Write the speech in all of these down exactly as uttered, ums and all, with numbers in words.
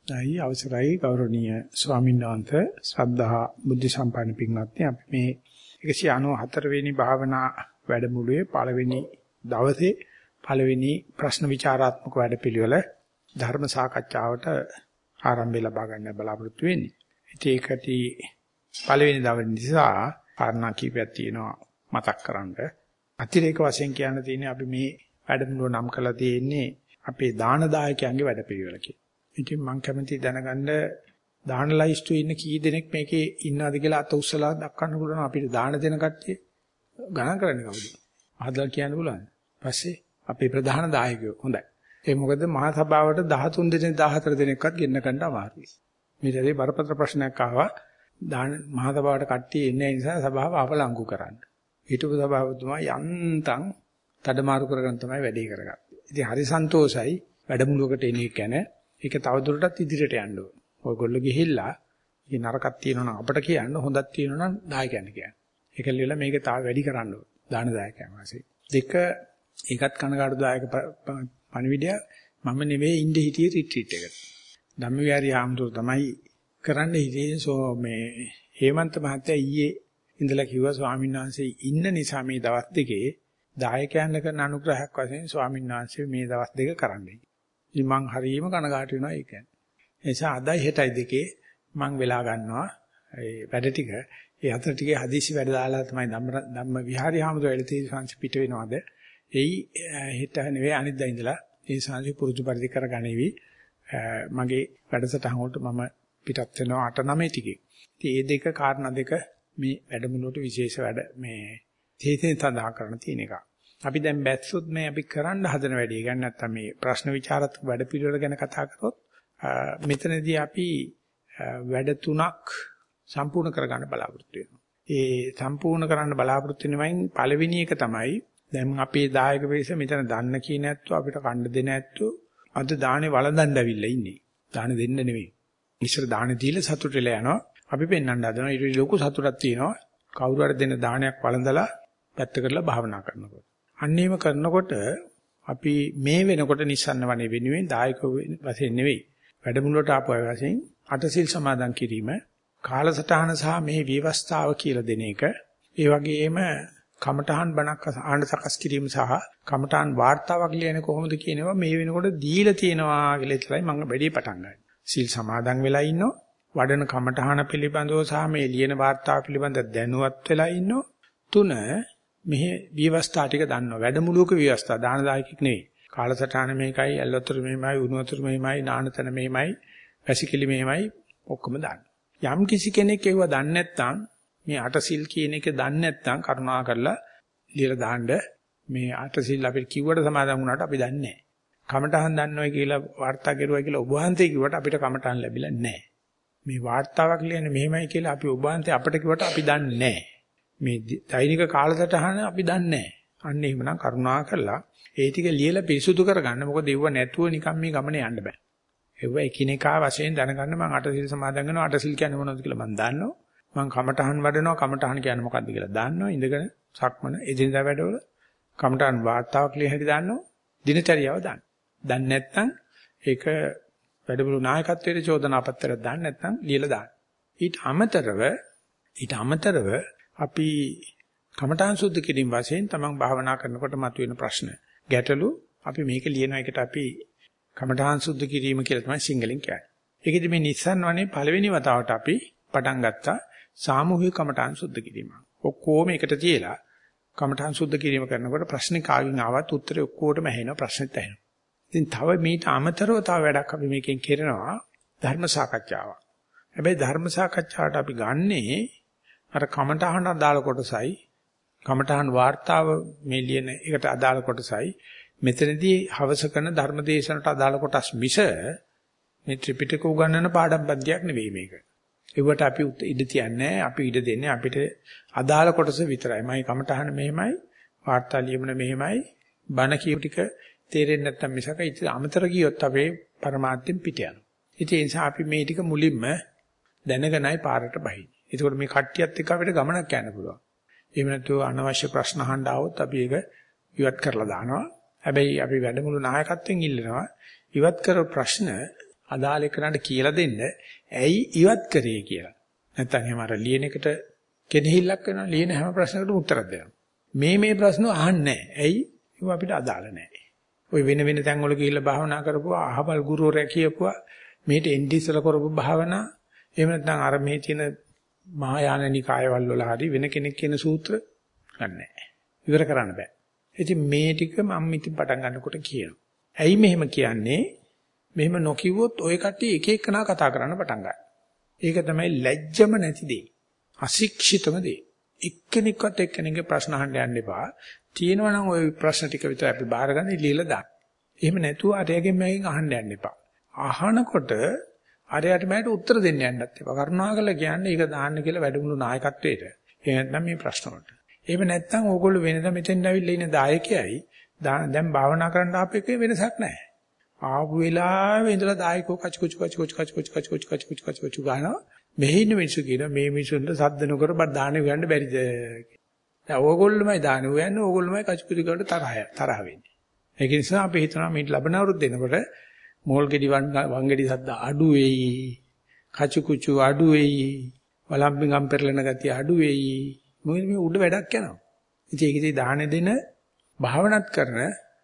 අයි අවසරයි ගෞරවනීය ස්වාමීන් වහන්සේ ශ්‍රද්ධා බුද්ධ සම්පන්න පින්වත්නි අපි මේ එකසිය අනූහතර වෙනි භාවනා වැඩමුළුවේ පළවෙනි දවසේ පළවෙනි ප්‍රශ්න විචාරාත්මක වැඩපිළිවෙල ධර්ම සාකච්ඡාවට ආරම්භය ලබා ගන්න බලාපොරොත්තු වෙන්නේ. ඉතින් ඒකටි පළවෙනි දවසේ නිසා කාරණා කීපයක් තියෙනවා මතක් කරගන්න. අතිරේක වශයෙන් කියන්න තියෙන්නේ අපි මේ වැඩමුළුව නම් කරලා තියෙන්නේ අපේ දාන දායකයන්ගේ වැඩපිළිවෙල කියලා. ඉතින් මම කැමති දැනගන්න දාන ලයිස්ට්ුවේ ඉන්න කී දෙනෙක් මේකේ ඉන්නවද කියලා අත උස්සලා දක්වන්න පුළුවන් අපිට දාන දෙන කට්ටිය ගණන් කරන්නේ කවුද? ආදල් කියන්න පුළුවන්. පස්සේ අපේ ප්‍රධාන දායකයෝ හොඳයි. ඒ මොකද මහා සභාවට දහතුන් දෙනෙක් දහහතර දෙනෙක්වත් ගෙන්න ගන්න අමාරුයි. මේකේ බරපතල ප්‍රශ්නයක් ආවා. දාන මහා සභාවට කට්ටිය එන්නේ නිසා සභාව අවලංගු කරන්න. හිටපු සභාවතුමා යන්තම් තඩමාරු කරගෙන තමයි වැඩේ කරගත්තේ. ඉතින් හරි සන්තෝෂයි වැඩමුළුවකට එන්නේ කියන්නේ ඒක තවදුරටත් ඉදිරියට යන්න ඕන. ඔයගොල්ලෝ ගිහිල්ලා මේ නරකක් තියෙනවා නම් අපට කියන්න හොඳක් තියෙනවා නම් දායකයන්ට කියන්න. ඒක ලියලා මේක තව වැඩි කරන්න ඕන. දාන දායකයන් වශයෙන්. දෙක ඒකත් කනගාටු දායක පණිවිඩය මම නෙවෙයි ඉන්නේ හිටියේ රිට්‍රීට් එකට. ධම්මවිහාරී ආම්තුරු තමයි කරන්න හිටියේ සෝ මේ හේමන්ත මහත්තයා ඊයේ ඉඳලා කිව්වා ස්වාමීන් වහන්සේ ඉන්න නිසා මේ දවස් දෙකේ දායකයන්ට කරන අනුග්‍රහයක් වශයෙන් ස්වාමීන් වහන්සේ මේ දවස් දෙක කරන්නයි. ඉතින් මං හරියම කනගාටු වෙනවා ඒ කියන්නේ. ඒ නිසා අදයි හෙටයි දෙකේ මං වෙලා ගන්නවා ඒ වැඩ ටික. ඒ අතර ටිකේ හදිසි වැඩ දාලා තමයි ධම්ම ධම්ම විහාරී හාමුදුරුවෝ එළතේ සංසි පිට වෙනවද? එයි හෙට නෙවෙයි අනිද්දා ඉඳලා ඒ සංසි පුරුදු පරිදි කරගනිවි. මගේ වැඩසටහන වලට මම පිටත් වෙනවා අට නවය ටිකේ. ඉතින් මේ දෙක කාරණා දෙක මේ වැඩමුළුවට විශේෂ වැඩ මේ තේතෙන් සඳහන් කරන්න තියෙන එක. අපි දැන් බැස්සොත් මේ අපි කරන්න හදන වැඩේ ගන්න නැත්නම් මේ ප්‍රශ්න විචාරාත්මක වැඩ පිළිවෙල ගැන කතා කරොත් මෙතනදී අපි වැඩ තුනක් සම්පූර්ණ කරගන්න බලාපොරොත්තු වෙනවා. ඒ සම්පූර්ණ කරන්න බලාපොරොත්තු වෙනවයින් පළවෙනි එක තමයි දැන් අපේ දායක වෙයිස මෙතන දන්න කී නැත්තු අපිට කණ්ඩ දෙන නැත්තු අද දානේ වළඳන්න ඇවිල්ලා ඉන්නේ. දාන දෙන්න නෙවෙයි. ඉස්සර දාන දීලා සතුට වෙලා යනවා. අපි පෙන්වන්න හදනවා ඊට ලොකු සතුටක් තියෙනවා. කවුරු හරි දෙන දානයක් වළඳලා පැත්ත කරලා භාවනා කරනකොට. අන්නේම කරනකොට අපි මේ වෙනකොට නිස්සන්න වනේ වෙනුවෙන් දායක වශයෙන් නෙවෙයි වැඩමුළුවට ආපු අය වශයෙන් අටසිල් සමාදන් කිරීම කාලසටහන සහ මේ විවස්ථාව කියලා දෙන එක ඒ වගේම කමඨහන් බණක් ආහන සකස් කිරීම සහ කමඨහන් වාර්තාවක් ලියන්නේ කොහොමද කියනවා මේ වෙනකොට දීලා තියෙනවා කියලා ඉතලයි මම වැඩි පටන් ගන්නවා. සිල් සමාදන් වෙලා ඉන්නෝ වඩන කමඨහන පිළිබඳව සහ මේ ලියන වාර්තාව පිළිබඳ දැනුවත් වෙලා ඉන්නෝ තුන මෙහි විවස්ථා ටික දන්නවා. වැඩමුළුවක විවස්ථා දාන දායකෙක් නෙවෙයි. කාලසටහන මේකයි, ඇල්වතර මෙහෙමයි, උණුවතර මෙහෙමයි, නානතන මෙහෙමයි, වැසිකිලි මෙහෙමයි ඔක්කොම දාන්න. යම් කිසි කෙනෙක් ඒව දන්නේ නැත්නම් මේ අටසිල් කියන එක දන්නේ නැත්නම් කරුණා කරලා ලියලා දාන්න මේ අටසිල් අපිට කිව්වට සමාදන් වුණාට අපි දන්නේ නැහැ. කමටහන් දන්නවයි කියලා වාර්තා කරුවා කියලා ඔබ වහන්සේ කිව්වට අපිට කමටහන් ලැබිලා නැහැ. මේ වාර්තාවක් ලියන්නේ මෙහෙමයි කියලා අපි ඔබ වහන්සේ අපිට කිව්වට අපි දන්නේ නැහැ. මේ දෛනික කාලසටහන අපි දන්නේ නැහැ. අන්න එහෙමනම් කරුණා කරලා ඒ ටික ලියලා පිරිසුදු කරගන්න. මොකද ඒව නැතුව නිකන් මේ ගමනේ යන්න බෑ. ඒව එකිනෙකා වශයෙන් දැනගන්න මම අටසිල් සමාදන් වෙනවා. අටසිල් කියන්නේ මොනවද කියලා මම දන්නවා. මම කමඨහන් වඩනවා. කමඨහන් කියන්නේ මොකක්ද කියලා දන්නවා. ඉඳගෙන සක්මන එදිනදා වැඩවල කමඨහන් වාර්තාවක් ලිය හැටි දන්නවා. දිනචරියාව දන්නවා. දන්නේ නැත්නම් ඒක වැඩමුළු නායකත්වයේ චෝදනා පත්‍රයක් දාන්න නැත්නම් ලියලා දාන්න. ඊට අමතරව ඊට අමතරව අපි කමඨාන් සුද්ධ කිරීම වශයෙන් තමන් භාවනා කරනකොට මතුවෙන ප්‍රශ්න ගැටලු අපි මේක ලියන එකට අපි කමඨාන් සුද්ධ කිරීම කියලා තමයි සිංහලෙන් කියන්නේ. ඒකෙදි මේ නිස්සන් වනේ පළවෙනි වතාවට අපි පටන් ගත්තා සාමූහික කමඨාන් සුද්ධ කිරීම. ඔක්කොම එකට තියලා කමඨාන් සුද්ධ කිරීම කරනකොට ප්‍රශ්න කාගෙන් ආවත් උත්තරේ ඔක්කොටම ඇහෙනවා ප්‍රශ්නෙත් ඇහෙනවා. ඉතින් තව මේට අමතරව තව වැඩක් අපි මේකෙන් කරනවා ධර්ම සාකච්ඡාවක්. හැබැයි ධර්ම සාකච්ඡාවට අපි ගන්නේ අර කමඨහන අදාළ කොටසයි කමඨහන් වාර්තාව මේ ලියන එකට අදාළ කොටසයි මෙතනදී හවස කරන ධර්ම දේශනට අදාළ කොටස් මිස මේ ත්‍රිපිටක උගන්වන පාඩම් පන්තියක් නෙවෙයි මේක. ඒවට අපි ඉඩ තියන්නේ අපි ඉඩ දෙන්නේ අපිට අදාළ කොටස විතරයි. මම කමඨහන මෙහෙමයි වාර්තා ලියමන මෙහෙමයි බණ කියු ටික තේරෙන්නේ නැත්තම් මිසක ඉතින් අමතර ගියොත් අපේ પરමාර්ථයෙන් පිට යනවා. ඉතින් ඒ නිසා අපි මේ ටික මුලින්ම දැනගෙනයි පාරට බහින්නේ. ඒකෝට මේ කට්ටියත් එක්ක අපිට ගමනක් යන්න පුළුවන්. එහෙම නැත්නම් අනවශ්‍ය ප්‍රශ්න අහන්න આવොත් අපි ඒක ඉවත් කරලා දානවා. හැබැයි අපි වැඩමුළු නායකත්වයෙන් ඉල්ලනවා ඉවත් කර ප්‍රශ්න අදාළ එකනට කියලා දෙන්න ඇයි ඉවත් කරේ කියලා. නැත්තම් එහෙම අර ලියන එකට කෙනෙහිල්ලක් වෙනවා. ලියන හැම ප්‍රශ්නකටම උත්තරයක් දෙනවා. මේ මේ ප්‍රශ්න අහන්නේ නැහැ. ඇයි? ඒව අපිට අදාළ නැහැ. ඔය වෙන වෙන තැන් වල ගිහිල්ලා භාවනා කරපුවා අහවල් ගුරුවරයා කියපුවා මේට එන්ටි ඉස්සලා කරපු භාවනා එහෙම නැත්නම් අර මේ තියෙන මහායාන නිකායවල වල හරි වෙන කෙනෙක් කියන සූත්‍ර ගන්නෑ. ඉවර කරන්න බෑ. ඉතින් මේ ටික මම ඉතින් පටන් ගන්නකොට කියනවා. ඇයි මෙහෙම කියන්නේ? මෙහෙම නොකියුවොත් ඔය කට්ටිය එක එකනා කතා කරන්න පටන් ගන්නවා. ඒක තමයි ලැජ්ජම නැති දෙය. අශික්ෂිතම දෙය. එක්කෙනෙක්වත් එක්කෙනෙක්ගේ ප්‍රශ්න අහන්න යන්න එපා. තියෙනවා නම් ওই ප්‍රශ්න ටික විතර අපි බාර ගන්න ඉලියලා දාන්න. එහෙම නැතුව අරයගෙන් මගෙන් අහන්න යන්න එපා. අහනකොට අරයට මට උත්තර දෙන්න යන්නත් එපා. කරුණාකරලා කියන්නේ ඒක දාන්න කියලා වැඩමුළු නායකත්වයට. එහෙම නැත්නම් මේ ප්‍රශ්න වලට. එහෙම නැත්නම් ඕගොල්ලෝ වෙනද මෙතෙන් ඇවිල්ලා ඉන්න දායකයයි දැන් භාවනා කරන්න ආපෙක වෙනසක් නැහැ. ආපු වෙලාවේ ඉඳලා දායකෝ කච කුච කච කුච කච කුච කච කුච කච කුච කච කුච ගානවා. මෙහි ඉන්න මිනිස්සු කියනවා මේ මිනිස්සුන්ට සද්ද නොකර බත් දාන්නේ හොයන්න බැරිද කියලා. දැන් ඕගොල්ලෝමයි දාන්නේ හොයන්නේ ඕගොල්ලෝමයි කච කුච කරලා තරහ තරහ වෙන්නේ. ඒක නිසා අපි හිතනවා මේ ලබන අවුරුද්ද එනකොට මෝල් ගෙඩි වංගෙඩි සද්ද අඩු වෙයි. කච කුච අඩු වෙයි. වලම්බිගම් පෙරලෙන ගතිය අඩු වෙයි. මොකද මේ උඩ වැඩක් යනවා. ඉතින් ඒකදී දාහන දෙන භාවනාත් කරන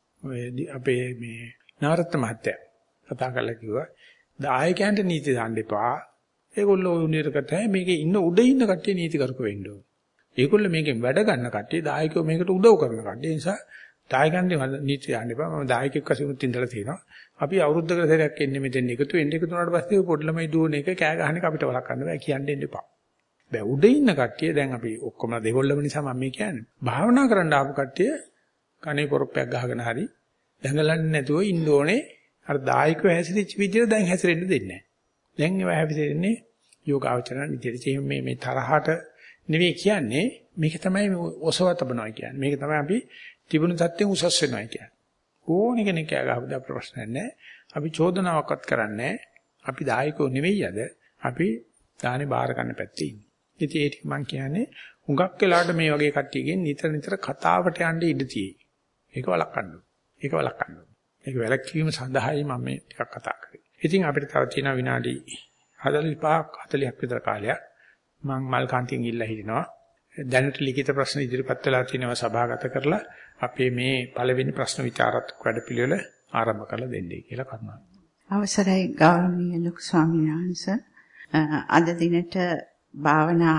අපේ මේ නාරත්න මහත්තයා කතා කරලා කිව්වා දායකයන්ට නීති දාන්න එපා. ඒගොල්ලෝ උණිරකට මේකේ ඉන්න උඩ ඉන්න කට්ටිය නීති කරුක වෙන්න ඕන. ඒගොල්ලෝ මේකෙන් වැඩ ගන්න කට්ටිය දායකයෝ මේකට උදව් කරන කට්ටිය. ඒ නිසා දායකයන්ට නීති දාන්න එපා. මම දායකෙක් වශයෙන් ඉඳලා තියෙනවා. අපි අවුරුද්දකට සැරයක් එන්නේ මෙතෙන් එකතු වෙන්න එකතු වුණාට පස්සේ පොඩි ළමයි දුවන එක කෑ ගහන එක අපිට වළක්වන්න බෑ කියන්න දෙන්න එපා. බෑ උඩ ඉන්න කට්ටිය දැන් අපි ඔක්කොම දෙගොල්ලම නිසා මම මේ කියන්නේ. භාවනා කරන්න ආපු කට්ටිය කනේ පොරොප්පයක් ගහගෙන හරි දඟලන්නේ නැතුව ඉන්න ඕනේ. අර දායකව හැසිරෙච්ච විදිහට දැන් හැසිරෙන්න දෙන්නේ නැහැ. දැන් ඒවා හැසිරෙන්නේ යෝගාවචරණ විදිහට. මේ මේ තරහට නෙවෙයි කියන්නේ මේක තමයි ඔසව තබනවා කියන්නේ. මේක තමයි අපි තිබුණු තත්ත්වෙන් උසස් වෙනවා කියන්නේ. ඕන කෙනෙක් කෑගහපුවා ප්‍රශ්න නැහැ. අපි චෝදනාවක්වත් කරන්නේ නැහැ. අපි දායකෝ නෙවෙයි අද. අපි දානේ බාර ගන්න පැත්තේ ඉන්නේ. ඉතින් ඒක මම කියන්නේ හුඟක් වෙලාවට මේ වගේ කට්ටියගෙන් නිතර නිතර කතාවට යන්න ඉඩ තියෙයි. ඒක වළක්වන්න ඕනේ. ඒක වළක්වන්න ඕනේ. ඒක වැළැක්වීම සඳහායි මම මේ ටිකක් කතා කරේ. ඉතින් අපිට තව තියෙන විනාඩි හතළිස් පහක් හතළිහක් විතර කාලයක් මම මල් කාන්තියෙන් ඉල්ලා හිටිනවා. දැනට ලිඛිත ප්‍රශ්න ඉදිරිපත් වෙලා තියෙනවා සභාගත කරලා අපේ මේ පළවෙනි ප්‍රශ්න විචාරාත්මක වැඩපිළිවෙල ආරම්භ කරලා දෙන්නයි කියලා කරනවා. අවසරයි ගෞරවනීය ලොකු ස්වාමීන් වහන්සේ. අද දිනට භාවනා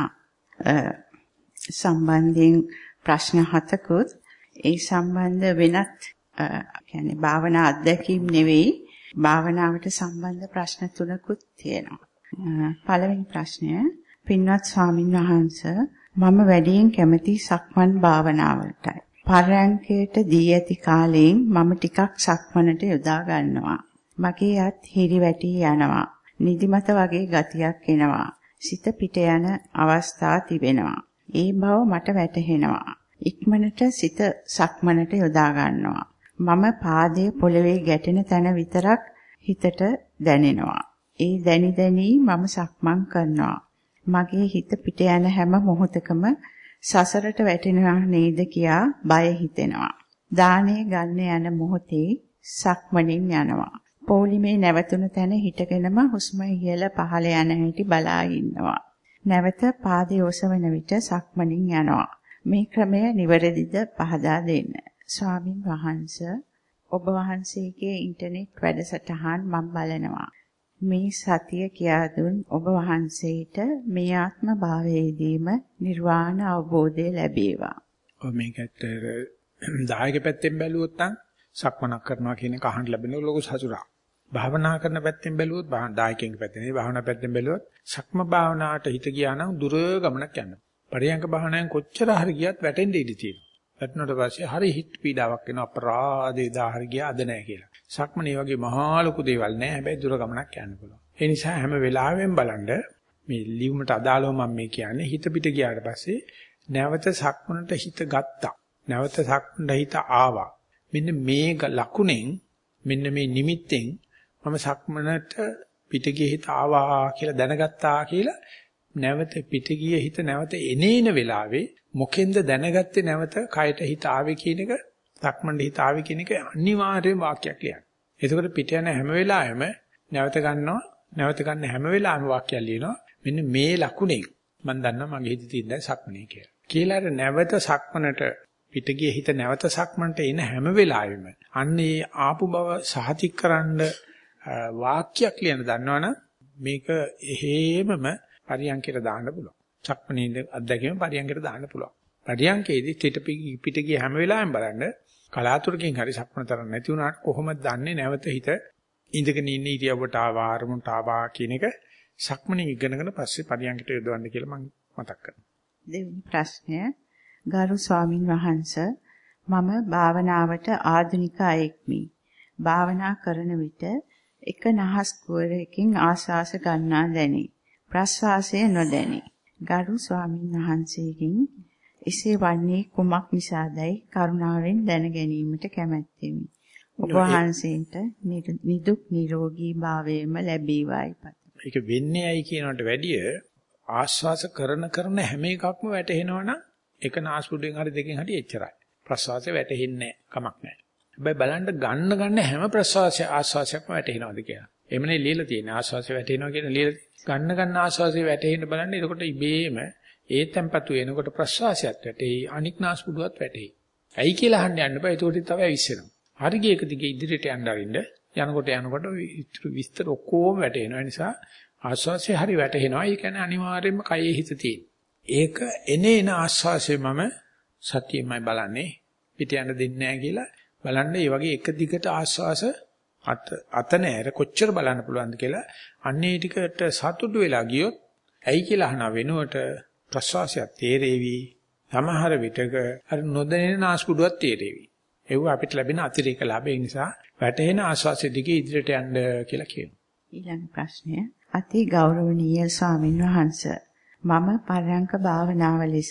සම්බන්ධයෙන් ප්‍රශ්න හතකුත් ඒ සම්බන්ධ වෙනත් කියන්නේ භාවනා අත්දැකීම් නෙවෙයි භාවනාවට සම්බන්ධ ප්‍රශ්න තුනකුත් තියෙනවා. පළවෙනි ප්‍රශ්නය පින්වත් ස්වාමින් වහන්සේ මම වැඩියෙන් කැමති සක්මන් භාවනාවලටයි. පරයන්කයට දී ඇති කාලයෙන් මම ටිකක් සක්මනට යොදා ගන්නවා. මගේ අත් හිරි වැටි යනවා. නිදිමත වගේ ගතියක් එනවා. සිත පිට යන අවස්ථා තිබෙනවා. ඒ බව මට වැටහෙනවා. ඉක්මනට සිත සක්මනට යොදා ගන්නවා. මම පාදයේ පොළවේ ගැටෙන තැන විතරක් හිතට දැනෙනවා. ඒ දැනි දැනි මම සක්මන් කරනවා. මගේ හිත පිට යන හැම මොහොතකම සසරට වැටෙනවා නේද කියා බය හිතෙනවා. දානේ ගන්න යන මොහොතේ සක්මනින් යනවා. පොලිමේ නැවතුණු තැන හිටගෙනම හුස්ම ඉහළ පහළ යන හැටි බලා ඉන්නවා. නැවත පාදයේ ඔසවන විට සක්මනින් යනවා. මේ ක්‍රමය නිවැරදිද පහදා දෙන්න. ස්වාමින් වහන්සේ ඔබ වහන්සේගේ ඉන්ටර්නෙට් වැඩසටහන් මම බලනවා. මේ සතිය කියා දුන් ඔබ වහන්සේට මේ ආත්ම භාවයේදීම නිර්වාණ අවබෝධය ලැබේවා. ඔව් මේකට දායක පැත්තෙන් බැලුවොත් නම් සක්මනක් කරනවා කියන එක අහන්න ලැබෙන ලොකු සතුටක්. භාවනා කරන පැත්තෙන් බැලුවොත් දායකයන්ගේ පැත්තෙන් නෙවෙයි භාවනා පැත්තෙන් බැලුවොත් සක්ම භාවනාවට හිත ගියා නම් දුර ගමනක් යනවා. පරියංග භාවනාවෙන් කොච්චර හරි ගියත් වැටෙන්න ඉඩ තියෙනවා. වැටුණාට පස්සේ හරි හිත පීඩාවක් එනවා අපරාධේ දා හරි ගියා අද නැහැ කියලා. සක්මනේ වගේ මහා ලොකු දේවල් නැහැ. හැබැයි දුර ගමනක් යන්න පුළුවන්. ඒ නිසා හැම වෙලාවෙම බලන්න මේ ලියුමට අදාළව මම මේ කියන්නේ හිත පිට ගියාට පස්සේ නැවත සක්මනට හිත ගත්තා. නැවත සක්මනට හිත ආවා. මෙන්න මේ ලකුණෙන් මෙන්න මේ නිමිත්තෙන් මම සක්මනට පිට ගියේ හිත ආවා කියලා දැනගත්තා කියලා නැවත පිට ගියේ හිත නැවත එනේන වෙලාවේ මොකෙන්ද දැනගත්තේ නැවත කයට හිත ආවේ කියන එක සක්මනට හිත ආවේ කියන එක අනිවාර්යම වාක්‍යයක් ලියන්න. එතකොට පිට යන හැම වෙලාවෙම නැවත ගන්නවා. නැවත ගන්න හැම වෙලාවෙම වාක්‍යයක් ලියනවා. මෙන්න මේ ලකුණෙන් මම දන්නවා මගේ හිතේ තියෙන සක්මනේ කියලා. කියලා අර නැවත සක්මනට පිටගිය හිත නැවත සක්මනට එන හැම වෙලාවෙම අන්නේ ආපු බව සහතිකරන්න වාක්‍යයක් ලියන දන්නවනම් මේක එහෙමම පරියන්කයට දාන්න පුළුවන්. සක්මනේ අත්දැකීම පරියන්කයට දාන්න පුළුවන්. පරියන්කේදී පිට පිටගිය හැම වෙලාවෙම බලන්න කලාතුරකින් හරි සක්මන තරම් නැති වුණාට කොහොමද දන්නේ නැවත හිත ඉඳගෙන ඉන්න ඉරියව්වට ආවා අරමුණට ආවා කියන එක සක්මනේ ඉගෙනගෙන පස්සේ පරියන්කට යොදවන්න කියලා මම මතක් කරනවා. දෙවෙනි ප්‍රශ්නය ගරු ස්වාමින් වහන්සේ මම භාවනාවට ආධුනික අයෙක්මි. භාවනා කරන විට එක නහස් කුවරකින් ආශ්වාස ගන්නා දැනේ. ප්‍රශ්වාසය නොදැනේ. ගරු ස්වාමින් වහන්සේගෙන් එසේ වන්නේ කුමක් නිසාදයි කරුණාවෙන් දැන ගැනීමට කැමැත්තෙමි. ඔබ වහන්සේට නිදුක් නිරෝගී භාවයම ලැබේවායි පතමි. ඒක වෙන්නේ ඇයි කියනකට වැඩිය ආශ්වාස කරන කරන හැම එකක්ම වැටෙනවනම් එක නාස්පුඩුවෙන් හරි දෙකෙන් හරි එච්චරයි. ප්‍රශ්වාසය වැටෙන්නේ නැහැ. කමක් නැහැ. හැබැයි බලන්න ගන්න ගන්න හැම ප්‍රශ්වාසය ආශ්වාසයක්ම වැටෙනවද කියලා. එමනේ ලියලා තියෙන ආශ්වාසය වැටෙනවා කියන ලියලා ගන්න ගන්න ආශ්වාසය වැටෙන්න බලන්න. එතකොට ඉබේම ඒ tempatu එනකොට ප්‍රශ්වාසයත් වැටෙයි අනික් නාස්පුඩුවත් වැටෙයි. ඇයි කියලා අහන්න යන්න බෑ. ඒකට තව ඇවිස්සෙනවා. හරි ගියක දිගේ ඉදිරියට යන්න අරින්න යනකොට යනකොට විස්තර ඔක්කොම වැටෙනවා. ඒ නිසා ආශ්වාසය හරි වැටෙනවා. ඒ කියන්නේ අනිවාර්යයෙන්ම කයේ හිත තියෙන. ඒක එනේන ආශ්වාසය මම සතියෙමයි බලන්නේ. පිට යන්න දෙන්නේ නැහැ කියලා බලන්න. ඒ වගේ එක දිගට ආශ්වාස අත අත නෑර කොච්චර බලන්න පුළුවන්ද කියලා අන්නේ ටිකට සතුටු වෙලා ගියොත් ඇයි කියලා අහන වෙනුවට ප්‍රශ්වාසය තේරෙවි. සමහර විටක අර නොදැනෙන නාස්පුඩුවක් තේරෙවි. ඒව අපිට ලැබෙන අතිරේක ලාභය නිසා වැටෙන ආශ්වාසය දිගේ ඉදිරියට යන්න කියලා කියනවා. ඊළඟ ප්‍රශ්නය අති ගෞරවනීය ස්වාමින් වහන්සේ මම පරයන්ක භාවනාව ලෙස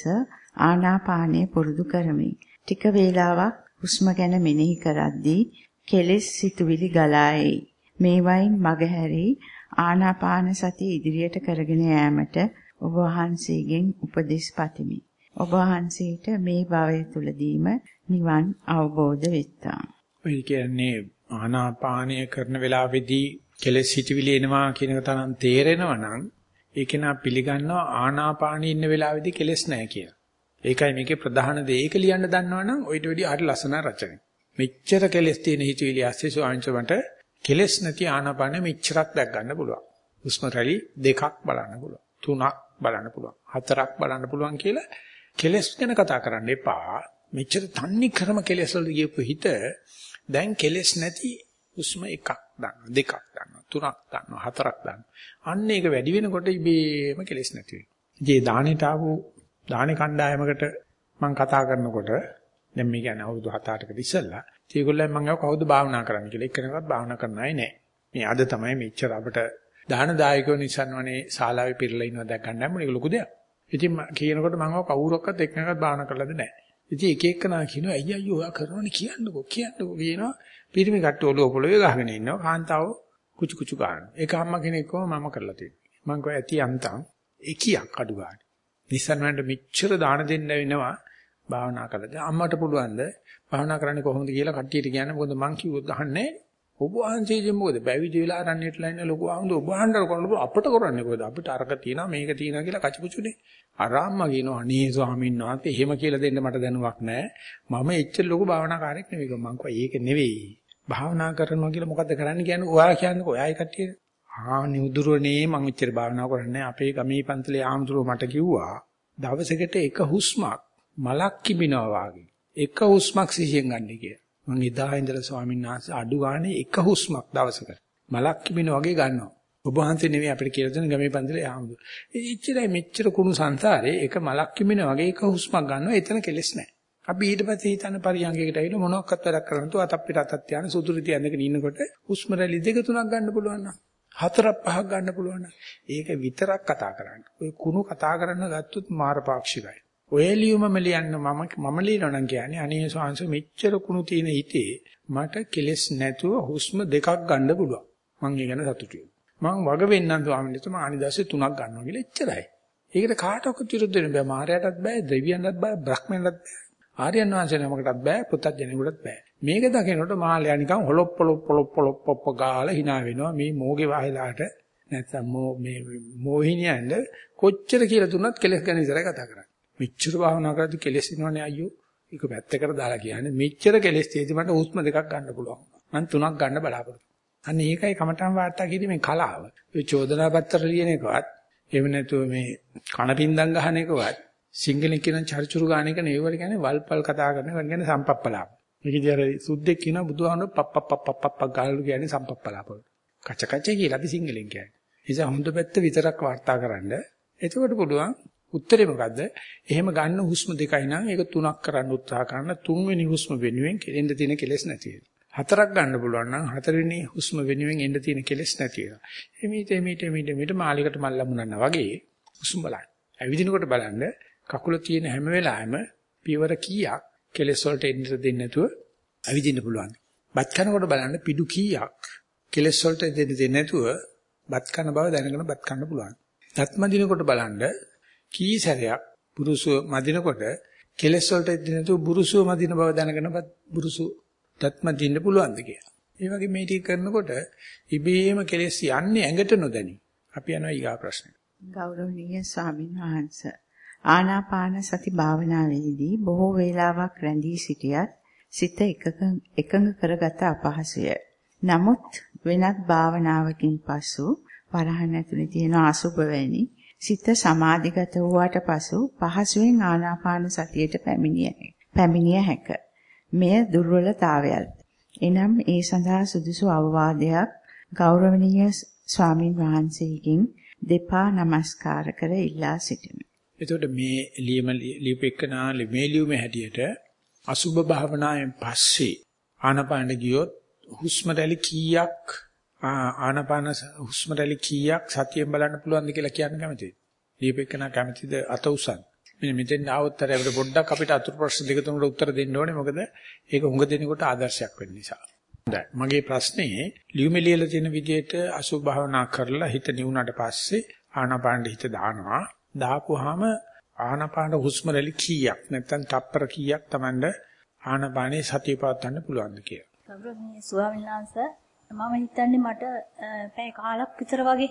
ආනාපානය පුරුදු කරමි. ටික වේලාවක් හුස්ම ගැන මෙනෙහි කරද්දී කෙලෙස් සිතුවිලි ගලා එයි. මේවයින් මගහැරී ආනාපාන සතිය ඉදිරියට කරගෙන යාමට ඔබ වහන්සේගෙන් උපදෙස් පතමි. ඔබ වහන්සේට මේ භවය තුලදීම නිවන් අවබෝධ වෙත්තා. ඔය කියන්නේ ආනාපානය කරන වෙලාවේදී කෙලෙස් සිතුවිලි එනවා කියන එක තරම් තේරෙනවා නම් ඒක නා පිළිගන්නවා ආනාපානයේ ඉන්න වෙලාවේදී කෙලෙස් නැහැ කියලා. ඒකයි මේකේ ප්‍රධාන දේ. ඒක ලියන්න දන්නවනම් ඔයිට වැඩි හරි ලස්සන රචනයක්. මෙච්චර කෙලෙස් තියෙන හිතවිලි ඇස්සේ සෝංශවට කෙලෙස් නැති ආනාපානෙ මෙච්චරක් දැක් ගන්න පුළුවන්. හුස්ම රැලි දෙකක් බලන්න පුළුවන්. තුනක් බලන්න පුළුවන්. හතරක් බලන්න පුළුවන් කියලා කෙලෙස් ගැන කතා කරන්න එපා. මෙච්චර තන්නේ ක්‍රම කෙලෙස් වල ගියපු හිත දැන් කෙලෙස් නැති හුස්ම එකක් ගන්නවා, දෙකක් ගන්නවා, තුනක් ගන්නවා, හතරක් ගන්නවා. අන්න ඒක වැඩි වෙනකොට ඉබේම කෙලෙස් නැති වෙනවා. ඉතින් දානෙට ආපු දානේ කණ්ඩායමකට මම කතා කරනකොට දැන් මේ කියන්නේ අවුරුදු හත අටකට ඉස්සෙල්ලා ඒගොල්ලන් මම අහුව කවුද භාවනා කරන්න කියලා. එක්කෙනෙක්වත් භාවනා කරන්න ආයේ නැහැ. මේ අද තමයි මෙච්චර අපිට දාන දායකයෝ නිසන්වනේ ශාලාවේ පිරලා ඉන්නවා දැක් ගන්න හැම මේක ලොකු දෙයක්. ඉතින් කියනකොට මම අහුව කවුරක්වත් එක්කෙනෙක්වත් භාවනා කරලාද නැහැ. ඉතින් එක එකනා කියනවා අයිය අයියෝ ඔයා කරනවනේ කියන්නකෝ කියන්නකෝ කියනවා. පිරිමි කට්ටිය ඔලුව පොළවේ ගහගෙන ඉන්නවා. කාන්තාව කුචු කුචු ගන්නවා. ඒක අම්මා කෙනෙක් කොහොම මම කරලා තියෙන්නේ. මම කිව්වා ඇති අන්තම් එකියක් අඩු ගන්න. නිසන්වන්ට මෙච්චර දාන දෙන්න වෙනවා භාවනා කළාද අම්මට පුළුවන්ද භාවනා කරන්නේ කොහොමද කියලා කට්ටියට කියන්නේ මොකද මං කිව්වොත් අහන්නේ ඔබ වහන්සේගෙන් මොකද බැවිදි වෙලා අරන්නේట్లా ඉන්න ලොකු ආමුද ඔබ වහන්දර කරනකොට අපිට කරන්නේ කොහෙද අපිට අරක තියනවා මේක තියනවා කියලා කචුකුචුනේ අර අම්මා කියනවා අනේ ස්වාමීන් වහන්සේ එහෙම කියලා දෙන්න මට දැනුවක් නැහැ මම එච්චර ලොකු භාවනාකාරයෙක් නෙවෙයි මං කිව්වා ඒක නෙවෙයි භාවනා කරනවා කියලා මොකද්ද කරන්න කියන්නේ ඔයා කියන්නේ ඔයායි කට්ටිය ආ නිউදුරනේ මං එච්චර භාවනා කරන්නේ අපේ ගමේ පන්සලේ ආම්තුරෝ මට කිව්වා දවසකට එක හුස්මක් මලක් කිබිනවා වාගේ එක හුස්මක් සිහියෙන් ගන්න කියලා. මං එදා ඉඳලා ස්වාමීන් වහන්සේ අඩු ගානේ එක හුස්මක් දවසකට මලක් කිබිනවා වගේ ගන්නවා. ඔබ වහන්සේ නෙමෙයි අපිට කියලා දෙන ගමේ පන්සලේ ආමුදු. එච්චරයි මෙච්චර කුණු සංසාරේ එක මලක් කිබිනවා වගේ එක හුස්මක් ගන්නවා එතන කෙලස් නැහැ. අපි ඊට පස්සේ හිතන පරියංගයකට ඇවිල්ලා මොනවාක්වත් වැඩක් කරන්න තු අතක් පිට අතක් තියාන සුදුරිති ඇඳගෙන ඉන්නකොට හුස්ම රැලි දෙක තුනක් ගන්න පුළුවන් නම් හතරක් පහක් ගන්න පුළුවන් නම් ඒක විතරක් කතා කරන්න. ඔය කුණු කතා කරන්න ගත්තොත් මාරපාක්ෂිකයි. ඔය ලියුමම ලියන්න මම මම ලියනවා නම් කියන්නේ අනේ ස්වාංශ මෙච්චර කුණු තියෙන හිතේ මට කෙලස් නැතුව හුස්ම දෙකක් ගන්න පුළුවන්. මං ඒ ගැන සතුටුයි. මං වග වෙන්නම් ස්වාමීන් වහන්සේ මං අනිදාසේ තුනක් ගන්නවා කියලා එච්චරයි. ඒකට කාටවත් විරුද්ධ වෙන්න බෑ. මායයටත් බෑ, දෙවියන්ටත් බෑ, බ්‍රහ්මයන්ටත් බෑ. ආර්යයන් වහන්සේ නමකටත් බෑ පුතත් ජනෙකුටත් බෑ. මේක දකිනකොට මාළයා නිකන් හොලොප් පොලොප් පොලොප් පොලොප් පොප්ප ගාලා hina වෙනවා මේ මෝගේ වහලාට නැත්නම් මෝ මේ මොහිනියන්ද කොච්චර කියලා දුන්නත් කෙලස් ගැන විතරයි කතා කරන්නේ. මෙච්චර භාවනා කරද්දි කෙලස් ඉන්නවනේ අයියෝ. ඒක පැත්තකට දාලා කියන්නේ මෙච්චර කෙලස් තියෙදි මට හුස්ම දෙකක් ගන්න පුළුවන්. මම තුනක් ගන්න බලාපොරොත්තු. අන්න ඒකයි කමඨම් වාර්තා කිරීමේ කලාව. ඒ චෝදනා පත්‍ර ලියන එකවත් එහෙම නැතුව මේ කණපින්දම් ගහන එකවත් සිංහලෙන් කියන චරිචුරු ගාන එක නෙවෙයි කියන්නේ වල්පල් කතා කරන එක කියන්නේ සම්පප්පලාප. මේකදී අර සුද්දෙක් කියන බුදුහාමුදුරුවෝ පප් පප් පප් පප් පප් ගාලු කියන්නේ සම්පප්පලාප. කච කච කියලා අපි සිංහලෙන් කියන්නේ. ඒ නිසා හොඳ පැත්ත විතරක් වාර්තා කරන්න. එතකොට පුළුවන් උත්තරේ මොකද්ද? එහෙම ගන්න හුස්ම දෙකයි නම් ඒක තුනක් කරන්න උත්සාහ කරන තුන්වෙනි හුස්ම වෙනුවෙන් කෙරෙන්න තියෙන කෙලෙස් නැති වෙනවා. හතරක් ගන්න පුළුවන් නම් හතරවෙනි හුස්ම වෙනුවෙන් එන්න තියෙන කෙලෙස් නැති වෙනවා. එමෙිට එමෙිට එමෙිට එමෙිට මාලිකට මල් ලැබුණා වගේ හුස්ම බලන්න. ඇවිදිනකොට බලන්න කකුල තියෙන හැම වෙලාවෙම පියවර කීයක් කෙලෙස් වලට එන්න දෙන්නේ නැතුව ඇවිදින්න පුළුවන්. බත් කනකොට බලන්න පිඩු කීයක් කෙලෙස් වලට දෙන්න දෙන්නේ නැතුව බත් කන බව දැනගෙන බත් කන්න පුළුවන්. දත් මදිනකොට බලන්න කී සැරයක් බුරුසුව මදිනකොට කෙලෙස් වලට දෙන්නේ නැතුව බුරුසුව මදින බව දැනගෙන බත් බුරුසු දත් මදින්න පුළුවන්ද කියලා. ඒ වගේ මේ ටික කරනකොට ඉබේම කෙලෙස් යන්නේ ඇඟට නොදැනි. අපි යනවා ඊගා ප්‍රශ්නෙට. ගෞරවනීය ස්වාමීන් වහන්සේ ආනාපාන සති භාවනාවේදී බොහෝ වේලාවක් රැඳී සිටියත් සිත එකඟ කරගත අපහසුය. නමුත් වෙනත් භාවනාවකින් පසු වරහන් ඇතුලේ තියෙන අසුබ වැනි සිත සමාධිගත වූාට පසු පහසුවෙන් ආනාපාන සතියට පැමිණිය පැමිණිය හැක. මෙය දුර්වලතාවයයි. එනම් ඒ සඳහා සුදුසු අවවාදයක් ගෞරවනීය ස්වාමින් වහන්සේගෙන් දෙපා නමස්කාර කර ඉල්ලා සිටිමි. එතකොට මේ ලියම ලියපෙකනා මේ ලියුමේ හැටියට අසුබ භාවනාවෙන් පස්සේ ආනාපාන ගියොත් හුස්ම රැලි කීයක් ආනාපාන හුස්ම රැලි කීයක් සතියෙන් බලන්න පුළුවන්ද කියලා කියන්න කැමතියි. ලියපෙකනා කැමතිද අත උසන්. මෙන්න මෙතෙන් ආවොත්තර අපිට පොඩ්ඩක් අපිට අතුරු ප්‍රශ්න දෙක තුනකට උත්තර දෙන්න ඕනේ. මොකද ඒක උඟ දෙනකොට ආදර්ශයක් වෙන්න නිසා. හොඳයි. මගේ ප්‍රශ්නේ ලියුමේ ලියලා තියෙන විදිහට අසුබ භාවනා කරලා හිත නිවුණාට පස්සේ ආනාපාන හිත දානවා. දාපුවාම ආනාපාන හුස්ම රැලි කීයක් නැත්නම් තප්පර කීයක් Tamanda ආනාපානේ සතිය පවත්වන්න පුළුවන්ද කියලා. ගෞරවනීය ස්වාමීන් වහන්සේ මම හිතන්නේ මට පැය කාලක් විතර වගේ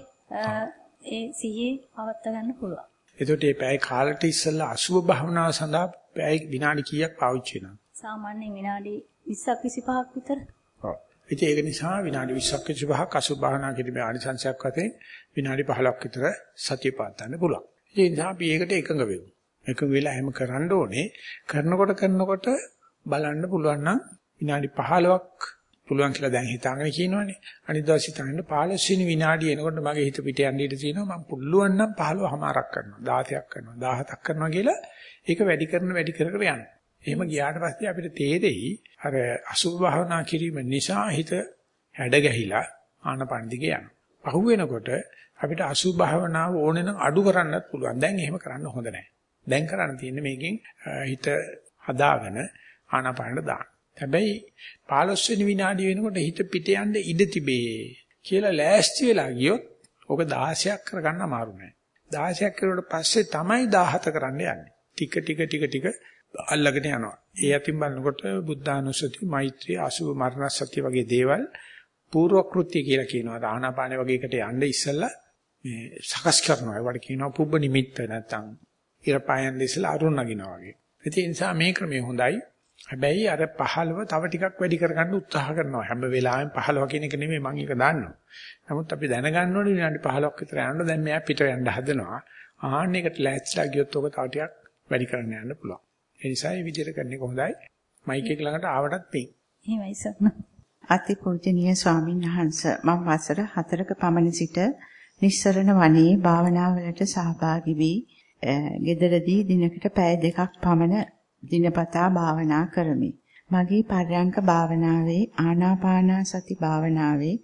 ඒ සිහියේ පවත්වා ගන්න පුළුවන්. එතකොට මේ පැය කාලට ඉස්සෙල්ලා අසුබ භාවනාව සඳහා පැය විනාඩි කීයක් පාවිච්චි වෙනවද? සාමාන්‍යයෙන් විනාඩි විස්සක් විසිපහක් විතර. ඔව්. ඉතින් ඒක නිසා විනාඩි විස්සක් විසිපහක් අසුබ භාවනා කිරීමේ ආනිසංසයක් වශයෙන් විනාඩි පහළොවක් විතර සතිය පවත්වන්න පුළුවන්. ඒ නිසා අපි ඒකට එකඟ වෙමු. එකඟ වෙලා හැම කරන්න ඕනේ. කරනකොට කරනකොට බලන්න පුළුවන් නම් විනාඩි පහළොවක් පුළුවන් කියලා දැන් හිතාගෙන කියනවනේ. අනිත් දවස් හිතාගෙන පහළොස් වෙනි විනාඩිය එනකොට මගේ හිත පිට යන්න ඉඩ තියෙනවා. මම පුළුවන් නම් පහළොවමාරක් කරනවා. දහසක් කරනවා. දහසක් කරනවා කියලා ඒක වැඩි කරන වැඩි කර කර යනවා. එහෙම ගියාට පස්සේ අපිට තේරෙයි අර අසුභ භාවනා කිරීම නිසා හිත හැඩ ගැහිලා ආනපන දිගේ යනවා. පහු වෙනකොට අපිට අසුභ භාවනාව ඕනේ නම් අඩු කරන්නත් පුළුවන්. දැන් එහෙම කරන්න හොඳ නැහැ. දැන් කරන්න තියෙන්නේ මේකෙන් හිත හදාගෙන ආනපනට දාන්න. හැබැයි පහළොස් වෙනි විනාඩිය වෙනකොට හිත පිට යන්න ඉඩ තිබේ කියලා ලෑස්ති වෙලා ගියොත් ඔක දහසක් කරගන්න අමාරු නෑ. දහසක් කරුවට පස්සේ තමයි දහහත කරන්න යන්නේ. ටික ටික ටික ටික අල්ලගෙන යනවා. ඒ අතින් බලනකොට බුද්ධානුස්සති, මෛත්‍රී, අසුභ මරණ සතිය වගේ දේවල් පූර්ව කෘත්‍ය කියලා කියනවා. ආනාපානෙ වගේ එකට යන්න ඉස්සෙල්ලා මේ සකස් කරනවා. ඒවට කියනවා පුබ්බ නිමිත්ත නැත්තම් ඉර පායන් ඉස්සෙල්ලා අරුණ නගිනවා වගේ. ඒ නිසා මේ ක්‍රමය හොඳයි. හැබැයි අර පහළව තව ටිකක් වැඩි කරගන්න උත්සාහ කරනවා. හැම වෙලාවෙම පහළව කියන එක නෙමෙයි මම ඒක දන්නවා. නමුත් අපි දැනගන්න ඕනේ විනාඩි පහළොවක් විතර යනකොට දැන් මෙයා පිට යන්න හදනවා. ආන්න එකට ලෑස්තිලා ගියොත් ඔක තව ටිකක් වැඩි කරන්න යන්න පුළුවන්. ඒ නිසා මේ විදිහට කරන එක හොඳයි. මයික් එක ළඟට ආවටත් පිං. එහෙමයි සර්. අතිපූජනීය ස්වාමීන් වහන්සේ මම වසර හතරක පමණ සිට නිස්සරණ වනයේ භාවනාවලට සහභාගී වී ගෙදරදී දිනකට පැය දෙකක් පමණ දිනපතා භාවනා කරමි. මගේ පර්යංක භාවනාවේ ආනාපාන සති භාවනාවේ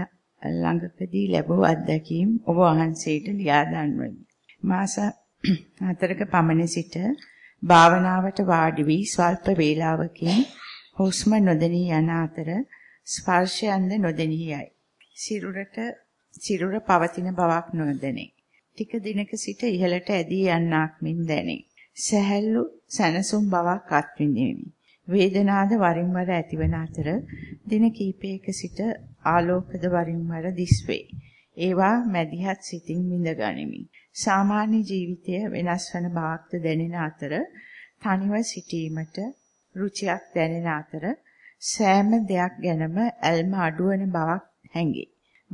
ළඟකදී ලැබූ අත්දැකීම් ඔබ වහන්සේට ලියා දන්වමි. මාස හතරක පමණ සිට භාවනාවට වාඩි වී ස්වල්ප වේලාවකින් හුස්ම නොදැනී යන අතර ස්පර්ශයන්ද නොදැනී යයි. සිරුරට සිරුර පවතින බවක් නොදැනේ. ටික දිනක සිට ඉහළට ඇදී යන්නක් මෙන් දැනේ. සැහැල්ලු සැනසුම් බවක් අත්විඳෙමි. වේදනාද වරින් වර ඇතිවන අතර දින කිහිපයක සිට ආලෝකද වරින් වර දිස්වේ. ඒවා මැදිහත් සිතින් විඳ ගනිමි. සාමාන්‍ය ජීවිතය වෙනස් වන බවක්ද දැනෙන අතර තනිව සිටීමට රුචියක් දැනෙන අතර සෑම දෙයක් ගැනම ඇල්ම අඩුවන බවක් හැඟේ.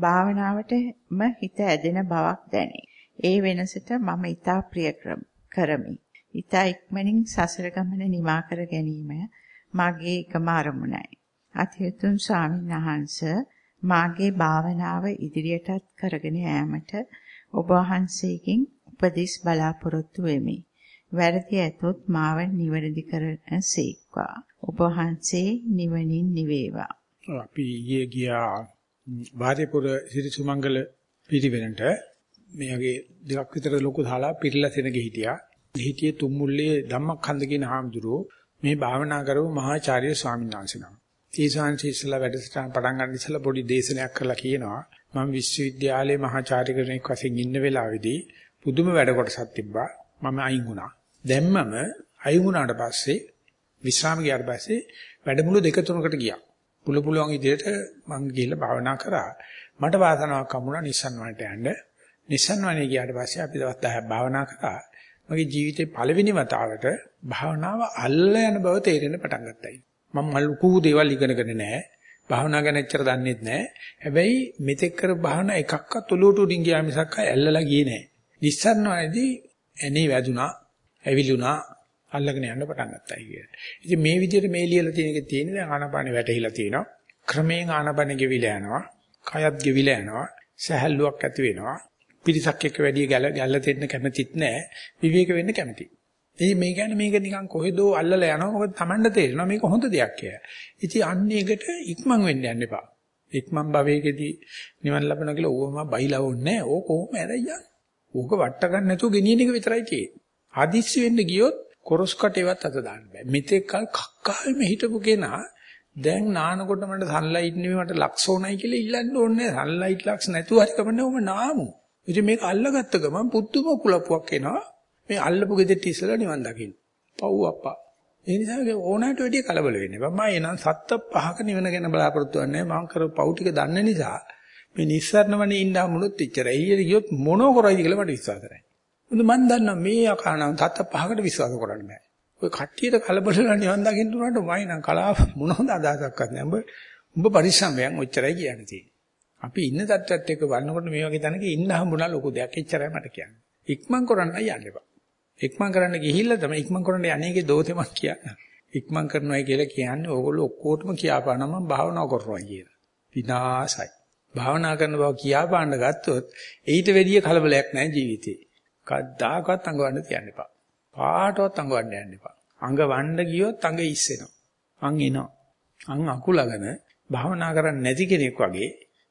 භාවනාවටම හිත ඇදෙන බවක් දැනේ. ඒ වෙනසට මම ඊටා ප්‍රිය කරමි. ඊටා ඉක්මනින් සසර ගමන නිමා කර ගැනීම මාගේ එකම අරමුණයි. අතිඋතුම් ස්වාමීන් වහන්සේ මාගේ භාවනාව ඉදිරියටත් කරගෙන යාමට ඔබ වහන්සේගෙන් උපදෙස් බලාපොරොත්තු වෙමි. වැරදි ඇතොත් මාව නිවැරදි කරන සේක්වා. ඔබ වහන්සේ නිවනින් නිවේවා. අපි ඊයේ ගියා වාරේපුර සිරිසුමංගල පිරිවෙනට මෙයාගේ දෙකක් විතර ලොකු ශාලා පිරිලා සෙනගෙ හිටියා. හිටියේ තුම්මුල්ලේ ධම්මකන්ද කියන හාමුදුරුවෝ මේ භාවනා කරව මහාචාර්ය ස්වාමීන් වහන්සේ නම. ඒ ස්වාමීන් ඉස්සලා වැඩසටහන පටන් ගන්න ඉස්සලා පොඩි දේශනයක් කරලා කියනවා මම විශ්වවිද්‍යාලයේ මහාචාර්ය කෙනෙක් වශයෙන් ඉන්න වෙලාවේදී පුදුම වැඩ කොටසක් තිබ්බා. මම අයින් වුණා. දැම්මම අයින් වුණාට පස්සේ විශ්‍රාම ගියාට පස්සේ වැඩමුළු දෙක තුනකට ගියා. පුළු පුළුවන් විදිහට මම ගිහිල්ලා භාවනා කරා. මට වාසනාවක් හම්බුණා නිස්සන් වලට යන්න. නිස්සන් වනේ ගියාට පස්සේ අපි දවස් දහයක් භාවනා කරා. මගේ ජීවිතේ පළවෙනි වතාවට භාවනාව අල්ල යන බව තේරෙන්න පටන් ගත්තා. මම ලොකු දේවල් ඉගෙනගෙන නැහැ. භාවනා ගැන එච්චර දන්නේත් නැහැ. හැබැයි මෙතෙක් කර භාවනා එකක්වත් ඔලුවට උඩින් ගියා මිසක් ඇල්ලලා ගියේ නැහැ. නිස්සන් වනේදී ඇනේ වැදුනා, ඇවිලුණා, අල්ලගෙන යන්න පටන් ගත්තා කියලා. ඉතින් මේ විදිහට මේ ලියලා තියෙන එකේ තියෙන දැන් ආනාපානෙ වැටහිලා තියෙනවා. ක්‍රමයෙන් ආනාපානෙ ගෙවිලා යනවා. කයත් ගෙවිලා යනවා. සහැල්ලුවක් ඇති වෙනවා. පිරිසක් එක්ක වැඩි ගැල ගැල්ල දෙන්න කැමතිත් නැහැ. විවේක වෙන්න කැමතියි. ඉතින් මේ කියන්නේ මේක නිකන් කොහෙදෝ අල්ලලා යනවා. මොකද Tamanට තේරෙනවා මේක හොඳ දෙයක් කියලා. ඉතින් අන්න ඒකට ඉක්මන් වෙන්න යන්න එපා. ඉක්මන් භවයේදී නිවන් ලබන කියලා ඕවම බයිලා ඕනේ නැහැ. ඕක කොහොම ඇරෙයියා. ඕක වට ගන්න නැතුව ගෙනියන එක විතරයි තියෙන්නේ. හදිස්සි වෙන්න ගියොත් කොරස් කටේවත් අත දාන්න බෑ. මෙතෙක් කල් කක්කාවෙම හිටපු කෙනා දැන් නානකොට මට සන්ලයිට් නෙවෙයි මට ලක්ස් ඕනයි කියලා ඉල්ලන්න ඕනේ නැහැ. සන්ලයිට් ලක්ස් නැතුව හරි කමන්නේ ඔම නාමු. ඉතින් මේක අල්ලගත්ත ගමන් පුදුම කුලප්පුවක් එනවා. මේ අල්ලපු ගෙදරට ඉස්සලා නිවන් දකින්න. පව් අප්පා. ඒ නිසා ඕනෑමට වැඩි කලබල වෙන්න එපා. මම එනං සත්ත පහක නිවන ගැන බලාපොරොත්තු වෙන්නේ නැහැ. මම කරපු පව් ටික දන්න නිසා මේ නිස්සාරණ වනේ ඉන්න හමුනොත් එච්චරයි. ඊයේ ගියොත් මොනෝ කරයිද කියලා මට විශ්වාස නැහැ. මොකද මම දන්නවා මේ අකානම් සත්ත පහකට විශ්වාස කරන්න බෑ. ඔය කට්ටියට කලබල වෙලා නිවන් දකින්න උනට මයි නම් කලාව මොනවද අදහසක්වත් නැහැ. උඹ උඹ පරිස්සම්යන් ඔච්චරයි කියන්නේ තියෙන්නේ. අපි ඉන්න තත්ත්වයට එක්ක බලනකොට මේ වගේ තැනක ඉන්න හම්බුණා ලොකු දෙයක්. එච්චරයි මට කියන්නේ. ඉක්මන් කරන්නයි යන්න එපා. ඉක්මන් කරන්න ගිහිල්ලා තමයි ඉක්මන් කරන්න යන්නේගේ දෝතෙමක් කියන්නේ. ඉක්මන් කරනවායි කියලා කියන්නේ ඕගොල්ලෝ ඔක්කොටම කියාපානවා මම භාවනා කරනවා කියලා. විනාසයි. භාවනා කරන බව කියාපාන්න ගත්තොත් ඊට වැඩිය කලබලයක් නැහැ ජීවිතේ. කවදාකවත් අඟවන්න තියන්න එපා. පාටවත් අඟවන්න යන්න එපා. අඟවන්න ගියොත් අඟ ඉස්සෙනවා. අං එනවා. අං අකුලගෙන භාවනා කරන්නේ නැති කෙනෙක් වගේ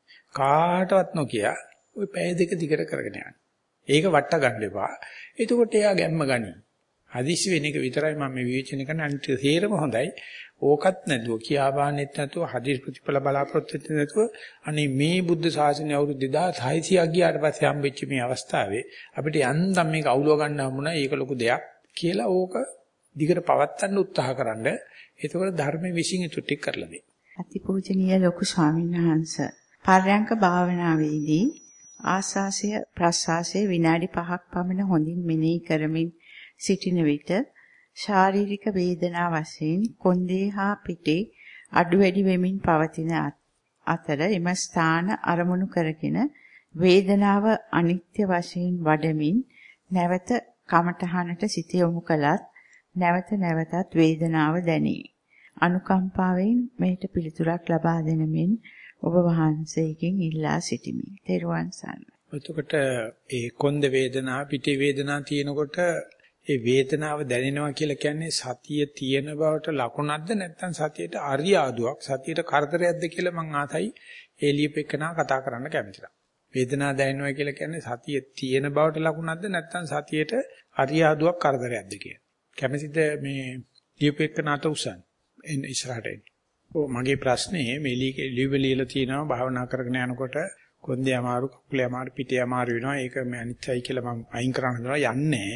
කාටවත් නොකිය ওই පැය දෙක දිගට කරගෙන යන්න. ඒක වට ගන්න එපා. එතකොට එයා ගැම්ම ගනි. හදිස්සි වෙන එක විතරයි මම මේ විවේචනය කරන අනිත් තේරම හොඳයි. ඕකත් නැතුව කියාපාන්නෙත් නැතුව හදිස් ප්‍රතිඵල බලාපොරොත්තු වෙන්නේ නැතුව අනේ මේ බුද්ධ ශාසනය අවුරුදු දෙදාස් හයසියයක් ගියාට පස්සේ හම්බෙච්ච මේ අවස්ථාවේ අපිට යන්තම් මේක අවුලව ගන්න හම්බුණා. ඒක ලොකු දෙයක් කියලා ඕක දිගට පවත්වන්න උත්සාහ කරන්න. එතකොට ධර්මයේ විශ්ින් ඉතුරු කරලා දෙන්න. අතිපූජනීය ලොකු ස්වාමීන් වහන්සේ පර්යංක භාවනාවේදී ආස්වාසය ප්‍රස්වාසය විනාඩි පහක් පමණ හොඳින් මෙනෙහි කරමින් සිටින විට ශාරීරික වේදනා වශයෙන් කොන්දේ හා පිටේ අඩු වැඩි වෙමින් පවතින අතර එම ස්ථාන අරමුණු කරගෙන වේදනාව අනිත්‍ය වශයෙන් වඩමින් නැවත කමඨහනට සිත යොමු කළත් නැවත නැවතත් වේදනාව දැනේ. අනුකම්පාවෙන් මේට පිළිතුරක් ලබා දෙන මෙන් ඔබ වහන්සේගෙන් ඉල්ලා සිටිමි. තෙරුවන් සරණයි. එතකොට ඒ කොන්ද වේදනා පිටේ වේදනා තියෙනකොට ඒ වේදනාව දැනෙනවා කියලා කියන්නේ සතිය තියෙන බවට ලකුණක්ද නැත්නම් සතියට අරියාදුවක් සතියට කරදරයක්ද කියලා මම ආතයි ඒ ලියපෙකනා කතා කරන්න කැමතියි. වේදනාව දැනෙනවා කියලා කියන්නේ සතිය තියෙන බවට ලකුණක්ද නැත්නම් සතියට අරියාදුවක් කරදරයක්ද කියලා. කැමතිද මේ ලියපෙකනාට උසන් එන්න ඉස්සරහට එන්න. ඔව් මගේ ප්‍රශ්නේ මේ ලියවිලියලා තියෙනවා භාවනා කරගෙන යනකොට කොන්දේ අමාරු කකුලේ අමාරු පිටේ අමාරු වෙනවා. ඒක මේ අනිත්‍යයි කියලා මම අයින් කරන්න හදනවා යන්නේ.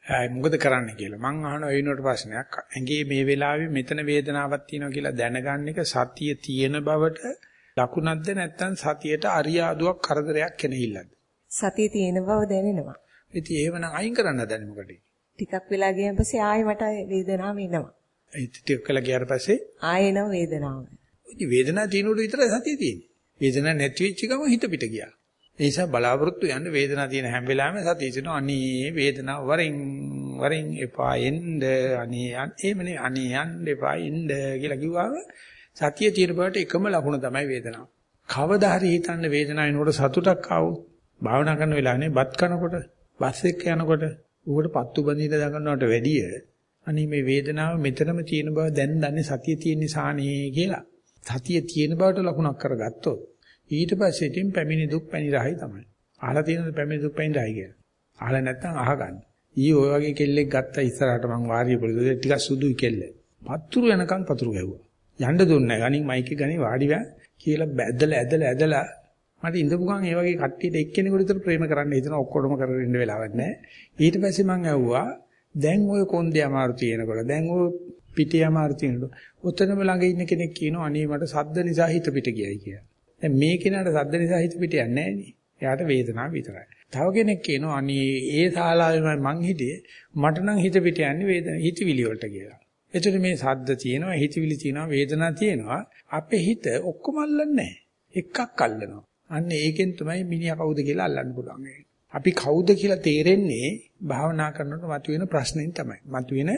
මොකද කරන්න කියලා. මං අහනවා වෙනකොට ප්‍රශ්නයක්. ඇඟේ මේ වෙලාවේ මෙතන වේදනාවක් තියෙනවා කියලා දැනගන්න එක සතිය තියෙන බවට ලකුණක්ද නැත්නම් සතියට අරියාදුවක් කරදරයක් කෙනෙහිල්ලද? සතිය තියෙන බව දැනෙනවා. ඉතින් ඒවනම් අයින් කරන්න දැන මොකටද? ටිකක් වෙලා ගියන් පස්සේ ආයෙ මට වේදනාව එනවා. ඒ ටිකක් වෙලා ගියාට පස්සේ ආයෙ එනවා වේදනාව. ඉතින් වේදනාව තියෙනකොට විතරයි සතිය තියෙන්නේ. වේදනාවක් නැති වෙච්ච ගම හිත පිට ගියා. ඒ නිසා බලාපොරොත්තු යන්න වේදනාව තියෙන හැම වෙලාවෙම සතිය තියෙනවා. අනේ වේදනාව වරින් වරින් එපා එන්න අනේ එහෙමනේ අනේ යන්න එපා එන්න කියලා කිව්වම සතිය තියෙන බවට එකම ලකුණ තමයි වේදනාව. කවදා හරි හිතන්න වේදනාව එනකොට සතුටක් ආවොත් භාවනා කරන වෙලාවනේ බත් කනකොට බස් එක යනකොට ඌකට පත්තු බඳින්න දඟනවට වැඩිය අනේ මේ වේදනාව මෙතනම තියෙන බව දැන් දන්නේ සතිය තියෙන නිසානේ කියලා. සතිය තියෙන බවට ලකුණක් කරගත්තොත් ඊට පස්සේ ඉතින් පැමිණි දුක් පැණි රහයි තමයි. අහලා තියෙනද පැමිණි දුක් පැණි රහයි කියලා. අහලා නැත්නම් අහගන්න. ඊ ඔය වගේ කෙල්ලෙක් ගත්තා ඉස්සරහට මං වාරිය පොළේ ටිකක් සුදුයි කෙල්ල. පතුරු යනකම් පතුරු ගැහුවා. යන්න දුන්නේ නැහැ. ගණින් මයික් එක ගණින් වාඩි වෙලා කියලා බැදලා ඇදලා ඇදලා මට ඉඳපු ගමන් ඒ වගේ කට්ටියට එක්කෙනෙකුට විතර ප්‍රේම කරන්න හිතන ඔක්කොටම කරගෙන ඉන්න වෙලාවක් නැහැ. ඊට පස්සේ මං ඇහුවා දැන් ඔය කොන්දේ අමාරු තියෙනකොට දැන් ඔය පිටේ අමාරු තියෙනකොට ඔතනම ළඟ ඉන්න කෙනෙක් කියනවා අනේ මට සද්ද නිසා හිත පිට ගියයි කියලා. දැන් මේ කෙනාට සද්ද නිසා හිත පිට යන්නේ නැහැ නේ. එයාට වේදනාව විතරයි. තව කෙනෙක් කියනවා අනේ ඒ ශාලාවේ මං හිටියේ මට නම් හිත පිට යන්නේ වේදනාව හිතවිලි වලට කියලා. එතකොට මේ සද්ද තියෙනවා හිතවිලි තියෙනවා වේදනාව තියෙනවා අපේ හිත ඔක්කොම අල්ලන්නේ නැහැ. එකක් අල්ලනවා. අන්න ඒකෙන් තමයි මිනිහා කවුද කියලා අල්ලන්න පුළුවන්. අපි කවුද කියලා තේරෙන්නේ භාවනා කරනකොට මතුවෙන ප්‍රශ්නෙන් තමයි. මතුවෙන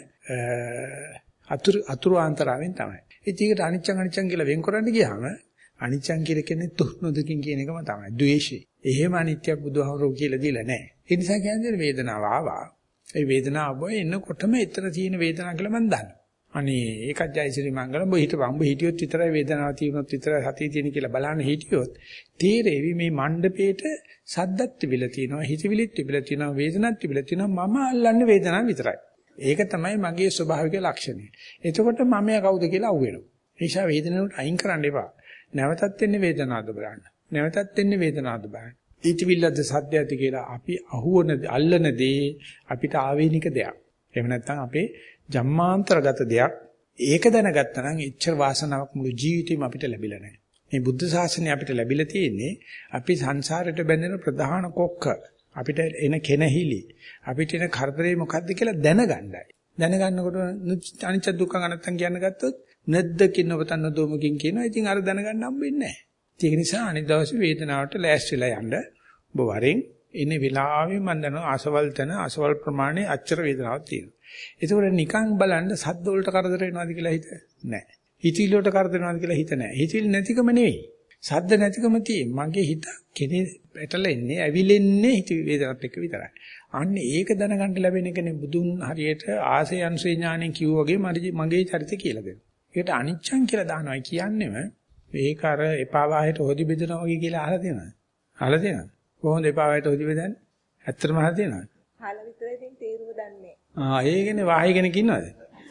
අතුරු අතුරු ආන්තරාවෙන් තමයි. ඒකට අනිච්චං අනිච්චං කියලා වෙන් කරන්න ගියාම අනිච්චං කියලා කියන්නේ තුනොදකින් කියන එකම තමයි. ද්වේෂය. එහෙම අනිත්‍යක් බුදුහමරෝ කියලා දීලා නැහැ. ඒ නිසා කියන්නේ වේදනාව ආවා. ඒ වේදනාව බොය එනකොටම එතන තියෙන වේදනාව කියලා මම දන්නවා. අනේ ඒකත් ජයසිරි මංගලම් බො හිටපන් බො හිටියොත් විතරයි වේදනාව තියෙනොත් විතරයි සතිය තියෙන කියලා බලන්න හිටියොත් තේරෙවි මේ මණ්ඩපේට සද්දත් තිබිලා තියෙනවා හිතවිලිත් තිබිලා තියෙනවා වේදනත් තිබිලා තියෙනවා මම අල්ලන්නේ වේදනාව විතරයි. ඒක තමයි මගේ ස්වභාවික ලක්ෂණය. එතකොට මම කවුද කියලා අහුවෙනවා. ඒ නිසා වේදනාවට අයින් කරන්න එපා. නැවතත් එන්නේ වේදනාවද බලන්න. නැවතත් එන්නේ වේදනාවද බලන්න. ඊටිවිල්ලද සද්දයද කියලා අපි අහුවන අල්ලන දේ අපිට ආවේනික දෙයක්. එහෙම නැත්නම් අපේ ජම්මාන්තරගත දෙයක්. ඒක දැනගත්තා නම් එච්චර වාසනාවක් මුළු ජීවිතේම අපිට ලැබිලා නැහැ. මේ බුද්ධ ශාසනය අපිට ලැබිලා තියෙන්නේ අපි සංසාරයට බැඳෙන ප්‍රධාන කොක්ක. අපිට එන කෙනහිලි. අපිට එන කරදරේ මොකද්ද කියලා දැනගන්නයි. දැනගන්නකොට අනිච්ච දුක්ඛ අනත්තම් කියන්න ගත්තොත් නැද්දකින් ඔබතන්න දොමකින් කියනවා. ඉතින් අර දැනගන්න හම්බෙන්නේ නැහැ. ඒක නිසා අනිත් දවසේ වේදනාවට ලෑස්තිලා යන්න ඔබ වරෙන් එන වෙලාවෙම මම දන්නවා අසවල් තන අසවල් ප්‍රමාණය අච්චර වේදනාවක් තියෙනවා. ඒකෝර නිකන් බලන්න සද්ද වලට කරදර වෙනවද කියලා හිත නැහැ. හිතවිලි වලට කරදර වෙනවද කියලා හිත නැහැ. හිතවිලි නැතිකම නෙවෙයි. සද්ද නැතිකම තියෙන්නේ. මගේ හිත කෙනේ පැටලෙන්නේ, ඇවිලෙන්නේ හිතවිලි වේදනත් එක්ක විතරයි. අන්න ඒක දැනගන්න ලැබෙන එකනේ බුදුන් හරියට ආසේ අංශේ ඥාණයෙන් කිව්වා වගේ මගේ චරිතය කියලා දෙනවා. ඒකට අනිච්චං කියලා දානවා කියන්නේම මේක අර එපා වාහයට හොදි බෙදනවා වගේ කියලා අහලා තියෙනවද? අහලා තියෙනවද? කොහොමද එපා වාහයට හොදි බෙදන්නේ? ඇත්තටම අහලා තියෙනවද? අහලා විතරයි ඉතින් තේරුම දන්නේ. ආ ඒකනේ වාහය කෙනෙක් ඉන්නවද?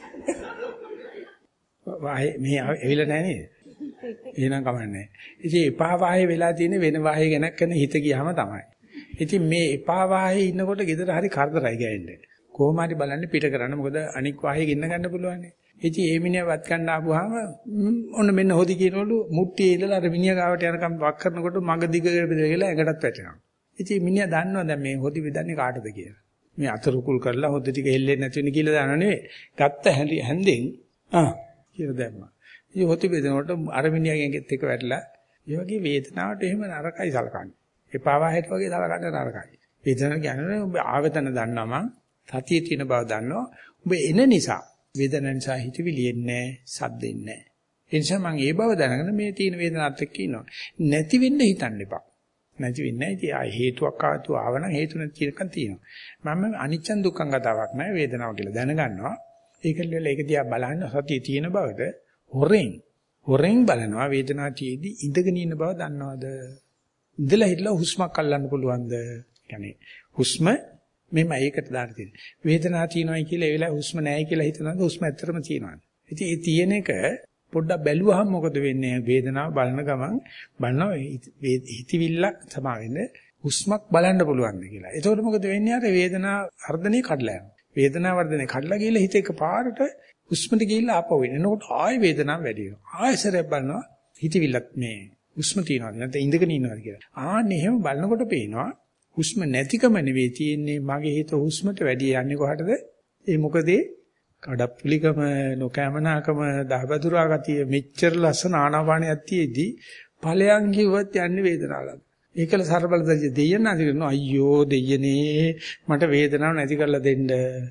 වාහය මේ ඇවිල්ලා නැහැ නේද? එහෙනම් කමන්නේ. ඉතින් එපා වාහය වෙලා තියෙන්නේ වෙන වාහය ගැනක් කරන හිත ගියාම තමයි. ඉතින් මේ එපා වාහයේ ඉන්නකොට ගෙදර හරි කරදරයි ගෑන්නේ. කොහොම හරි බලන්න පිට කරන්න මොකද අනික් වාහයේ ගෙන්න ගන්න පුළුවන්. ඉතින් ඒ මිනිහා වත් ගන්න ආපුවාම ඔන්න මෙන්න හොදි කියනවලු මුට්ටියේ ඉඳලා අර මිනිහා ගාවට යනකම් වක් කරනකොට මග දිග කියලා ඇඟටත් වැටෙනවා. ඉතින් මිනිහා දන්නවා දැන් මේ හොදි බෙදන්නේ කාටද කියලා. මේ අතරුකුල් කරලා හොදි ටික හෙල්ලෙන්නේ නැති වෙන කියලා දානව නෙවෙයි. ගත්ත හැන්දෙන් ආ කියලා දැම්මා. ඉතින් හොදි බෙදනකොට අර මිනිහාගෙන්ගෙත් එක වැටලා ඒ වගේ වේදනාවට එහෙම නරකයි සලකන්නේ. එපා වාහයට වගේ සලකන්න නරකයි. වේදනාව කියන්නේ ඔබ ආවතන දන්නවා මං සතියේ තියෙන බව දන්නවා. ඔබ එන නිසා වේදනාව නිසා හිතවිලි එන්නේ සද්දෙන්නේ නැහැ. ඒ නිසා මම ඒ බව දැනගෙන මේ තියෙන වේදනාවත් එක්ක ඉන්නවා. නැති වෙන්න හිතන්න එපා. නැති වෙන්නේ නැහැ. ඉතින් ආ හේතුවක් ආතු ආවනම් හේතු නැති එකක් තියෙනවා. මම අනිච්චන් දුක්ඛං කතාවක් නැහැ වේදනාව කියලා දැනගන්නවා. ඒකල ඒක දිහා බලන්න සතියේ තියෙන බවට හොරෙන් හොරෙන් බලනවා වේදනාව තියේදී ඉඳගෙන ඉන්න බව දන්නවද? ඉඳලා හිටලා හුස්මක් අල්ලන්න පුළුවන්ද? يعني හුස්ම මෙන්න ඒකට දාන්න තියෙනවා. වේදනාව තියෙනවායි කියලා ඒ වෙලාවේ හුස්ම නැහැ කියලා හිතනවාද හුස්ම ඇත්තටම තියෙනවා. ඉතින් ඒ තියෙන එක පොඩ්ඩක් බැලුවහම මොකද වෙන්නේ? වේදනාව බලන ගමන් බලනවා හිතවිල්ලක් සමා වෙන්නේ හුස්මක් බලන්න පුළුවන්ද කියලා. එතකොට මොකද වෙන්නේ? අර වේදනාව වර්ධනේ කඩලා යනවා. වේදනාව වර්ධනය කඩලා ගිහලා හිත එකපාරට හුස්මට ගිහිල්ලා ආපහු එන. එනකොට ආයෙ වේදනාව වැඩි වෙනවා. ආයෙසරයක් බලනවා හිතවිල්ලක් මේ හුස්ම තියනවාද නැත්නම් ඉඳගෙන ඉන්නවාද කියලා. ආන්න එහෙම බලනකොට පේනවා හුස්ම නැතිකම නෙවෙයි තියෙන්නේ මගේ හිත හුස්මට වැඩි යන්නේ කොහටද? ඒ මොකද කඩප්පුලිකම නොකෑමනාකම දහබදුරා ගතිය මෙච්චර ලස්සන ආනාපානියක් තියේදී ඵලයන් කිව්වත් යන්නේ වේදනාවලද. ඒකල සරබලදරිය දෙයයන් නැති කරනවා අයියෝ දෙයනේ මට වේදනාව නැති කරලා දෙන්න.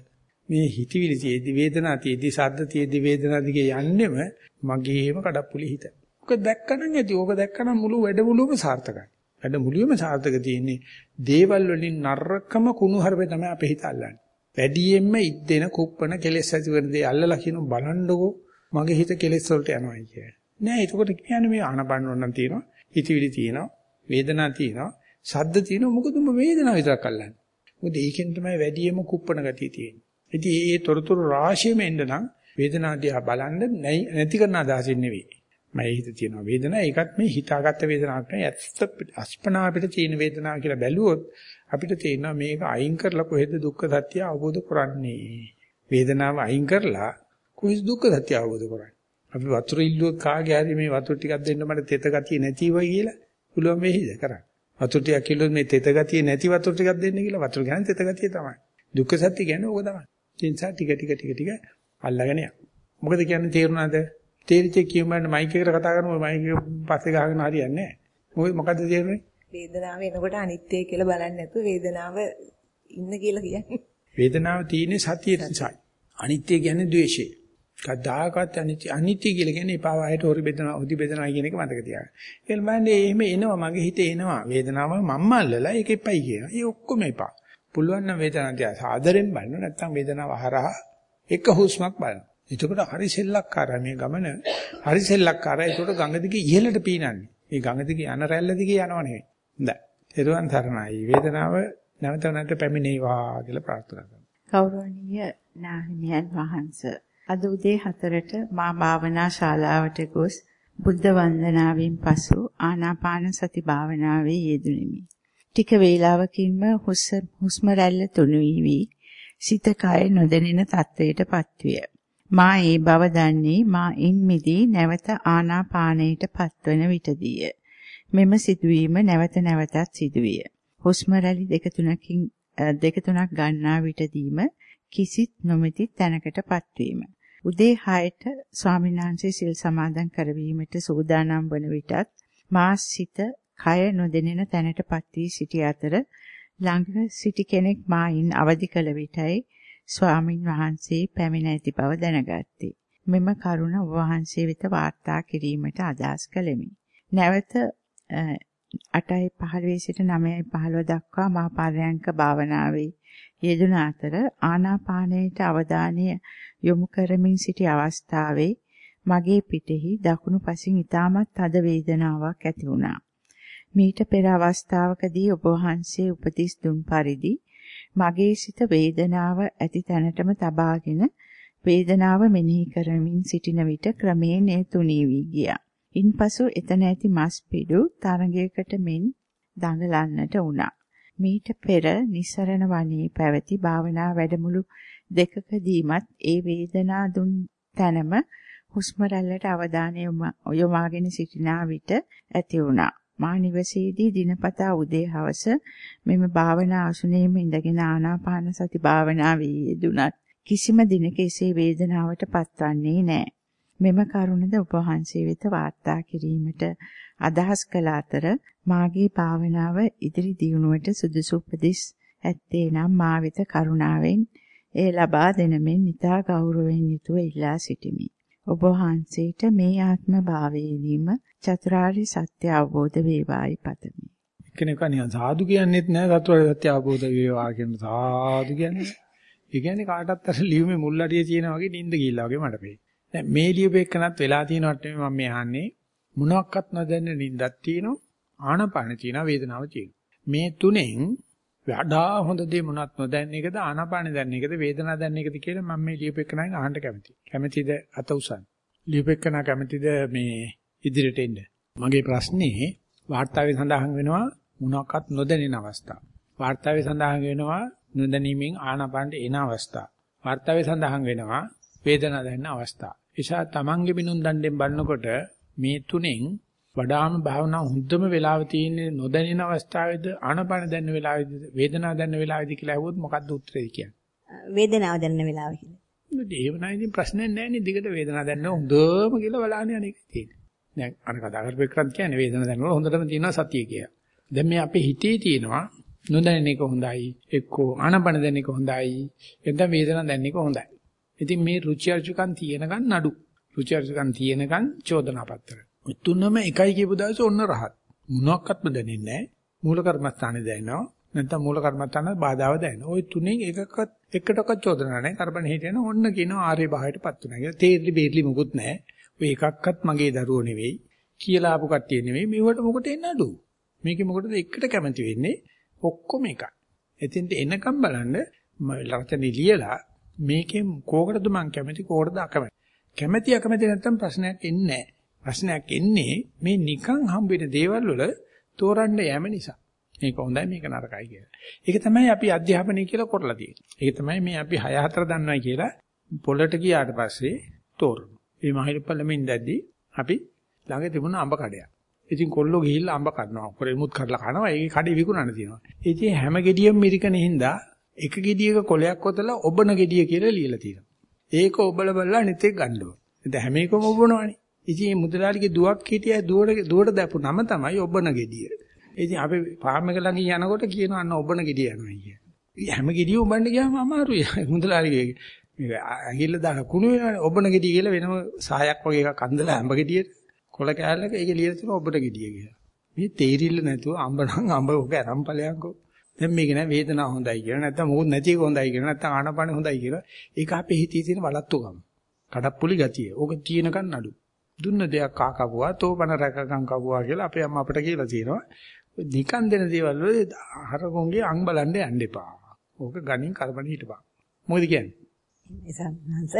මේ හිතවිලි තියේදී වේදනාව තියේදී ශබ්ද තියේදී වේදනාව දිගේ යන්නෙම මගේම කඩප්පුලි හිත. ඔක දැක්කනම් ඇති. ඕක දැක්කනම් මුළු වැඩමුළුවම සාර්ථකයි. වැඩමුළුවේම සාර්ථක තියෙන්නේ දේවල් වලින් නරකම කුණු හරපේ තමයි අපේ හිත අල්ලන්නේ. වැඩියෙන්ම ඉද්දෙන කුප්පන කෙලෙස් ඇති වෙන දේ අල්ලලා කියන බලන්නකෝ මගේ හිත කෙලෙස් වලට යනවා කියන්නේ. නෑ ඒකට කියන්නේ මේ ආනපන වුණනම් තියෙනවා, හිතවිලි තියෙනවා, වේදනාව තියෙනවා, ශබ්ද තියෙනවා. මොකද උඹ වේදනාව විතරක් අල්ලන්නේ. මොකද ඒකෙන් තමයි වැඩියෙන්ම කුප්පන ගතිය තියෙන්නේ. ඉතින් මේ තොරතුරු රාශියෙම එන්න නම් වේදනාව දිහා බලන්න නැති කරන අදහසින් නෙවෙයි. මම හිත තියෙනවා වේදනාව ඒකත් මේ හිතාගත්ත වේදනාවක් නෙවෙයි ඇත්ත අස්පනා අපිට තියෙන වේදනාව කියලා බැලුවොත් අපිට තේරෙනවා මේක අයින් කරලා කොහෙද දුක්ඛ සත්‍ය අවබෝධ කරන්නේ. වේදනාව අයින් කරලා කොහෙද දුක්ඛ සත්‍ය අවබෝධ කරන්නේ. අපි වතුර ඉල්ලුවොත් කාගේ හරි මේ වතුර ටිකක් දෙන්න මට තෙත ගතිය නැති වෙයි කියලා පුළුවන් වෙයිද කරන්නේ. වතුර ටිකක් කිව්වොත් මේ තෙත ගතිය නැති වතුර ටිකක් දෙන්න කියලා වතුර කියන්නේ තෙත ගතිය තමයි. දුක්ඛ සත්‍ය කියන්නේ ඕක තමයි. ඒ නිසා ටික ටික ටික ටික අල්ලගෙන යන්න. මොකද කියන්නේ තේරුණාද? තේරිච්ච කියමන්න මයික් එකට කතා කරනකොට මයික් එක පස්සේ ගහගෙන හරියන්නේ නැහැ. මොකද මොකද්ද තේරුනේ? වේදනාව එනකොට අනිත්‍යයි කියලා බලන්නේ නැතුව වේදනාව ඉන්න කියලා කියන්නේ. වේදනාව තියෙන්නේ සතිය නිසායි. අනිත්‍ය කියන්නේ ද්වේෂය. කද්දාකත් අනිත්‍ය අනිත්‍ය කියලා කියන්නේ එපා වහයට හොරි බෙදනවා, උදි බෙදනවා කියන එක මතක තියාගන්න. ඒකල බලන්නේ එහෙම එනවා මගේ හිතේ එනවා. වේදනාව මම්ම අල්ලලා ඒක එපයි කියනවා. ඒ ඔක්කොම එපා. පුළුවන් නම් වේදනාව තියා සාදරෙන් බලන්න නැත්නම් වේදනාව හරහා එක හුස්මක් බලන්න. එතකොට හරි සෙල්ලක්කාරයි මේ ගමන. හරි සෙල්ලක්කාරයි. ඒකට ගඟ දිගේ ඉහළට පීනන්නේ. මේ ගඟ දිගේ යන රැල්ල දිගේ යනව නෙවෙයි. හොඳයි. එරුවන් තරණයි. වේදනාව නැවත නැවත පැමිණේවා කියලා ප්‍රාර්ථනා කරනවා. ගෞරවනීය නාහිමියන් වහන්සේ. අද උදේ හතරට මා භාවනා ශාලාවට ගොස් බුද්ධ වන්දනාවෙන් පසු ආනාපාන සති භාවනාවේ යෙදුණෙමි. ටික වේලාවකින්ම හුස්ම රැල්ල තුනී වී සිත කය නොදැනෙන තත්වයටපත් විය. මා ඒ බව දන්නේ මා ඉන් මිදී නැවත ආනාපානයට පත්වන විටදීය. මෙම සිදුවීම නැවත නැවතත් සිදුවිය. හුස්ම රැලි දෙක තුනකින් දෙක තුනක් ගන්නා විටදීම කිසිත් නොමැති තැනකටපත් වීම. උදේ හයට ස්වාමීන් වහන්සේ සිල් සමාදන් කරවීමට සූදානම් වන විටත් මා සිත කය නොදැනෙන තැනටපත් වී සිටි අතර ළඟ සිටි කෙනෙක් මායින් අවදි කළ විටයි ස්වාමින් වහන්සේ පැමිණ ඇති බව දැනගත්තේ. මෙම කරුණ ඔබ වහන්සේ වෙත වාර්තා කිරීමට අදහස් කළෙමි. නැවත අටයි පහළොව සිට නවයයි පහළොව දක්වා මා පරයන්ක භාවනාවේ යෙදුන අතර ආනාපානයට අවධානය යොමු කරමින් සිටි අවස්ථාවේ මගේ පිටෙහි දකුණු පසින් ඊටමත් තද වේදනාවක් ඇති වුණා. මීට පෙර අවස්ථාවකදී ඔබ වහන්සේ උපදෙස් දුන් පරිදි මගේ සිත වේදනාව ඇති තැනටම තබාගෙන වේදනාව මෙනෙහි කරමින් සිටින විට ක්‍රමයෙන් ඒ තුනී වී ගියා. ඉන්පසු එතන ඇති මස් පිඩු තරඟයකට මෙන් දඟලන්නට වුණා. මීට පෙර නිසරණ වනයේ පැවති භාවනා වැඩමුළු දෙකකදීමත් ඒ වේදනා දුන් තැනම හුස්ම රැල්ලට අවධානය යොමාගෙන සිටින විට ඇති වුණා. මා නිවසේදී දිනපතා උදේ හවස මෙම භාවනා ආසනයේම ඉඳගෙන ආනාපාන සති භාවනාවේ යෙදුණත් කිසිම දිනක එසේ වේදනාවට පත්වන්නේ නැහැ. මෙම කරුණද ඔබ වහන්සේ වෙත වාර්තා කිරීමට අදහස් කළ අතර මාගේ භාවනාව ඉදිරි දියුණුවට සුදුසු උපදෙස් ඇත්තේ නම් මා වෙත කරුණාවෙන් ඒ ලබා දෙන මෙන් ඉතා ගෞරවයෙන් යුතුව ඉල්ලා සිටිමි. ඔබ වහන්සේට මේ ආත්ම භාවයේදීම චතුරාර්ය සත්‍ය අවබෝධ වේවායි පතමි. කෙනෙක් අනියන් සාදු කියන්නේත් නැහැ චතුරාර්ය සත්‍ය අවබෝධ වේවා කියන සාදු කියන්නේ. ඒ කියන්නේ කාටවත් අර ලියුමේ මුල් අඩිය තියෙනා වගේ නිින්ද ගිහිල්ලා වගේ මට පේනවා. දැන් මේ ලියුපෙකනත් වෙලා තියෙනවට මම මේ අහන්නේ මොනක්වත් නොදැන්න නිින්දක් තියෙනවා ආනාපාන තියෙනවා වේදනාව තියෙනවා. මේ තුනෙන් වඩා හොඳ දේ මොනවත් නොදැන්න එකද ආනාපාන දැන්න එකද වේදනාව දැන්න එකද කියලා මම මේ ලියුපෙකනෙන් අහන්න කැමතියි. කැමතිද අත උසන්? ලියුපෙකන කැමතිද මේ ඉදිරියට එන්න? මගේ ප්‍රශ්නේ වාර්තාවේ සඳහන් වෙනවා මොනක්වත් නොදැනෙන අවස්ථා. වාර්තාවේ සඳහන් වෙනවා නොදැනීමෙන් ආනාපානට එන අවස්ථා. වර්තාවේ සඳහන් වෙනවා වේදනාව දැනෙන අවස්ථා. ඒසා තමන්ගේ බිනුන් දණ්ඩෙන් බලනකොට මේ තුනෙන් වඩාම භාවනා හොඳම වෙලාව තියෙන්නේ නොදැනෙන අවස්ථාවේද ආනපාන දැනෙන වෙලාවේද වේදනාව දැනෙන වෙලාවේද කියලා අහුවොත් මොකද්ද උත්තරේ කියන්නේ? වේදනාව දැනෙන වෙලාව කියලා. ඒව නෑ ඉතින් ප්‍රශ්නයක් නෑ නේ. දිගට වේදනාව දැනෙන හොඳම කියලා බලන්න යන එක තියෙන්නේ. දැන් අර කතා කරපෙන්නත් කියන්නේ වේදනාව දැනෙනකොට හොඳටම තියෙනවා සතිය කියලා. දැන් මේ අපේ හිතේ තියෙනවා නොදැනෙන එක හොඳයි, එක්කෝ ආනපාන දැනෙන එක හොඳයි, එතන වේදනාව දැනෙන එක හොඳයි. ඉතින් මේ රුචි අරුචිකම් තියෙනකන් නඩු. රුචි අරුචිකම් තියෙනකන් චෝදනා පත්‍ර. ඔය තුනම එකයි කියපු දවසේ ඔන්න රහත්. මොනක්වත්ම දැනෙන්නේ නැහැ. මූල කර්මස්ථානේ දැනෙනවා. නැත්නම් මූල කර්මස්ථාන බාධාව දැනෙනවා. ওই තුනෙන් එකකත් එකටවත් චෝදනා නැහැ. කරබන හිටියන ඔන්න කියනවා ආර්ය භාවයටපත් වෙනවා කියලා. තේරිලි බේරිලි මොකුත් නැහැ. ඔය එකක්වත් මගේ දරුවෝ නෙවෙයි කියලා ආපු කට්ටිය නෙවෙයි. මේවට මොකට එන්න අඩු. මේකේ මොකටද එකට කැමති වෙන්නේ? ඔක්කොම එකයි. එතින්ට එනකම් බලන්න ලක්ෂණ ලියලා මේකෙන් කෝකටද මං කැමති කෝකටද අකමැති. කැමැති අකමැති නැත්තම් ප්‍රශ්නයක් එන්නේ නැහැ. ප්‍රශ්නයක් එන්නේ මේ නිකන් හම්බ වෙන දේවල් වල තෝරන්න යෑම නිසා. මේක හොඳයි මේක නරකයි කියලා. ඒක තමයි අපි අධ්‍යාපනය කියලා කරලා තියෙන්නේ. ඒක තමයි මේ අපි හය හතර දන්නවයි කියලා පොළට ගියාට පස්සේ තෝරන. මේ මහිරපළමින් දැද්දි අපි ළඟ තිබුණ අඹ කඩයක්. ඉතින් කොල්ලෝ ගිහිල්ලා අඹ කනවා. කොරෙමුත් කරලා කනවා. ඒකේ කඩේ විකුණන්න තියෙනවා. ඉතින් හැම ගෙඩියෙම මිරිකන හින්දා එක ගෙඩියක කොලයක් ඔතලා ඔබන ගෙඩිය කියලා ලියලා තියෙනවා. ඒක ඔබල බලලා නිතේ ගන්න ඕන. දැන් හැම එකම ඔබනවනේ. ඉතින් මේ මුදලාලිගේ දුවක් හිටියා දුවට දුවට දැපු නම තමයි ඔබන ගෙඩිය. ඉතින් අපි ෆාම් එක ළඟ යනකොට කියනවා අන්න ඔබන ගෙඩිය යනවා කිය. හැම ගෙඩියම ඔබන්න ගියාම අමාරුයි. මුදලාලිගේ මේක ඇඟිල්ල දාලා කුණු වෙනවානේ ඔබන ගෙඩිය කියලා වෙනම සායක් වගේ එකක් අඳලා අඹ ගෙඩියට කොල කෑල්ලක ඒක ලියලා තියෙනවා ඔබන ගෙඩිය කියලා. මේ තේරිල්ල නැතුව අඹ නම් අඹ ඔක අරන් ඵලයන්කෝ. දැන් මේක නෑ වේදනාව හොඳයි කියලා නැත්නම් මොකුත් නැති එක හොඳයි කියලා නැත්නම් ආනපාන හොඳයි කියලා. ඒක අපේ හිතේ තියෙන වලත්තුකම. කඩප්පුලි ගතිය. ඕක තියෙනකන් නඩු. දුන්න දෙයක් කා කපුවා තෝපන රැකගම් කපුවා කියලා අපේ අම්මා අපට කියලා තියෙනවා. නිකන් දෙන දේවල් වල හරකොන්ගේ අං බලන්න යන්න එපා. ඕක ගණන් කරබන හිටපන්. මොකද කියන්නේ? එසන්නස.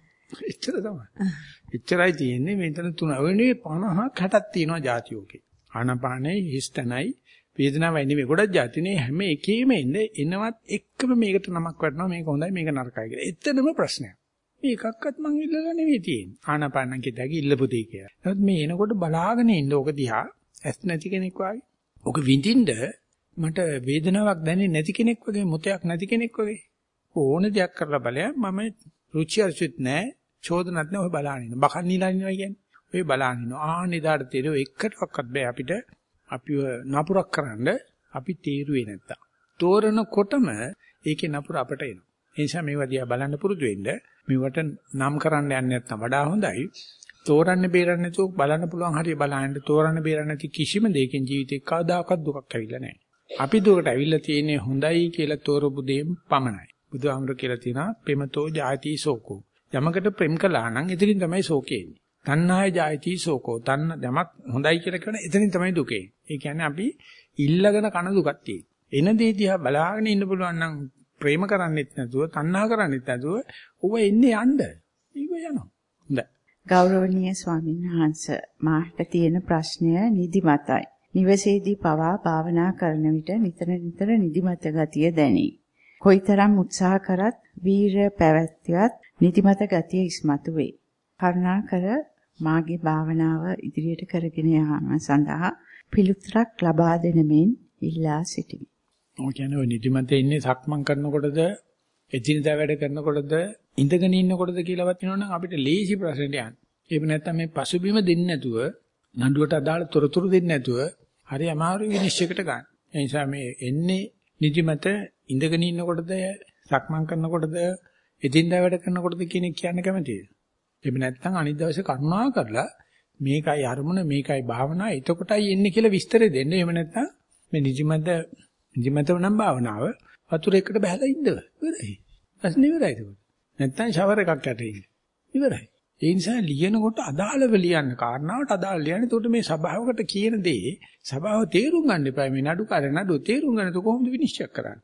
එච්චර තමයි. එච්චරයි තියෙන්නේ මෙතන තුන. වෙන්නේ පනහක් හැටක් තියෙනවා જાතියෝකේ. ආනපානේ හිස්තනයි වේදනාවයි නෙමෙයි ගොඩක් જાතිනේ හැම එකෙම එන්නේ එනවත් එක්කම මේකට නමක් වටනවා මේක හොඳයි මේක නරකයි කියලා. එතනම ප්‍රශ්නයක්. මේ එකක්වත් මං ඉල්ලලා නෙමෙයි තියෙන්නේ. ආනපානන් කියතයි ඉල්ලපු දෙය කියලා. නමුත් මේ එනකොට බලාගෙන ඉන්න ඕක දිහා ඇස් නැති කෙනෙක් වගේ. ඕක විඳින්න මට වේදනාවක් දැනෙන්නේ නැති කෙනෙක් වගේ මොතයක් නැති කෙනෙක් වගේ. ඕන දෙයක් කරලා බලයන් මම රුචි අරුචිත් නැහැ. චෝදනත් නැහැ. ඔය බලාගෙන ඉන්න. බකන් නිලා ඉන්නවා කියන්නේ. ඔය බලාගෙන ඉන්නවා. ආන්නේ දාට තේරෙව එකටවත් බෑ අපිට අපිව නපුරක් කරන්න අපි තීරුවේ නැත්තම්. තෝරනකොටම ඒකේ නපුර අපට එනවා. ඒ නිසා මේවා දිහා බලන්න පුරුදු වෙන්න. මේවට නම් කරන්න යන්නේ නැත්තම් වඩා හොඳයි. තෝරන්න බේරන්න නැතුව බලන්න පුළුවන් හරිය බලන්න තෝරන්න බේරන්න නැති කිසිම දෙයකින් ජීවිතේ කවදාකවත් දුකක් ඇවිල්ලා නැහැ. අපි දුකට ඇවිල්ලා තියෙන්නේ හොඳයි කියලා තෝරපු දෙයින් පමණයි. බුදුහාමුදුර කියලා තියෙනවා ප්‍රේමතෝ ජාති සෝකෝ. යමකට ප්‍රේම කළා නම් එතනින් තමයි සෝකේ එන්නේ. තණ්හාය ජාති සෝකෝ. තන්න යමක් හොඳයි කියලා කියන එතනින් තමයි දුකේ. ඒ කියන්නේ අපි ඉල්ලගෙන කන දුකක් තියෙන්නේ. එන දේ දිහා බලාගෙන ඉන්න පුළුවන් නම් ප්‍රේම කරන්නෙත් නැතුව තණ්හා කරන්නෙත් නැතුව ඔව එන්නේ යන්න. ඒක යනවා. හොඳයි. ගෞරවනීය ස්වාමීන් වහන්සේ මාට තියෙන ප්‍රශ්නය නිදිමතයි. නිවසේදී පවා භාවනා කරන විට නිතර නිතර නිදිමත ගතිය දැනේ. කොයිතරම් උත්සාහ කරත් වීරය පැවැත්වියත් නිදිමත ගතිය ඉස්මතු වේ. කරුණාකර මාගේ භාවනාව ඉදිරියට කරගෙන යාම සඳහා පිළිතුරක් ලබා දෙන මෙන් ඉල්ලා සිටිමි. ඔය කියන්නේ ඔය නිදිමතේ ඉන්නේ සක්මන් කරනකොටද එදිනදා වැඩ කරනකොටද ඉඳගෙන ඉන්නකොටද කියලාවත් වෙනවනම් අපිට ලේසි ප්‍රශ්නට යන්න. ඒක නැත්තම් මේ පසුබිම දෙන්නේ නැතුව නඩුවට අදාළ තොරතුරු දෙන්නේ නැතුව හරි අමාරු විනිශ්චයකට ගන්න. ඒ නිසා මේ එන්නේ නිදිමත ඉඳගෙන ඉන්නකොටද සක්මන් කරනකොටද එදිනදා වැඩ කරනකොටද කියන එක කියන්න කැමතියි. එහෙම නැත්නම් අනිත් දවසේ කරුණා කරලා මේකයි අරමුණ මේකයි භාවනාව එතකොටයි එන්නේ කියලා විස්තර දෙන්න. එහෙම නැත්නම් මේ නිදිමත නිදිමතව නම් භාවනාව වතුර එකට බහලා ඉන්න ඉවරයි. ප්‍රශ්න ඉවරයි ඒක. නැත්නම් ෂවර් එකක් යට ඉන්න. ඉවරයි. ඒ නිසා ලියනකොට අදාළව ලියන්න කාරණාවට අදාළ ලියන්න. එතකොට මේ සභාවකට කියන දේ සභාව තේරුම් ගන්න එපා. මේ නඩුකාරය නඩුව තේරුම් ගන්න තු කොහොමද විනිශ්චය කරන්නේ?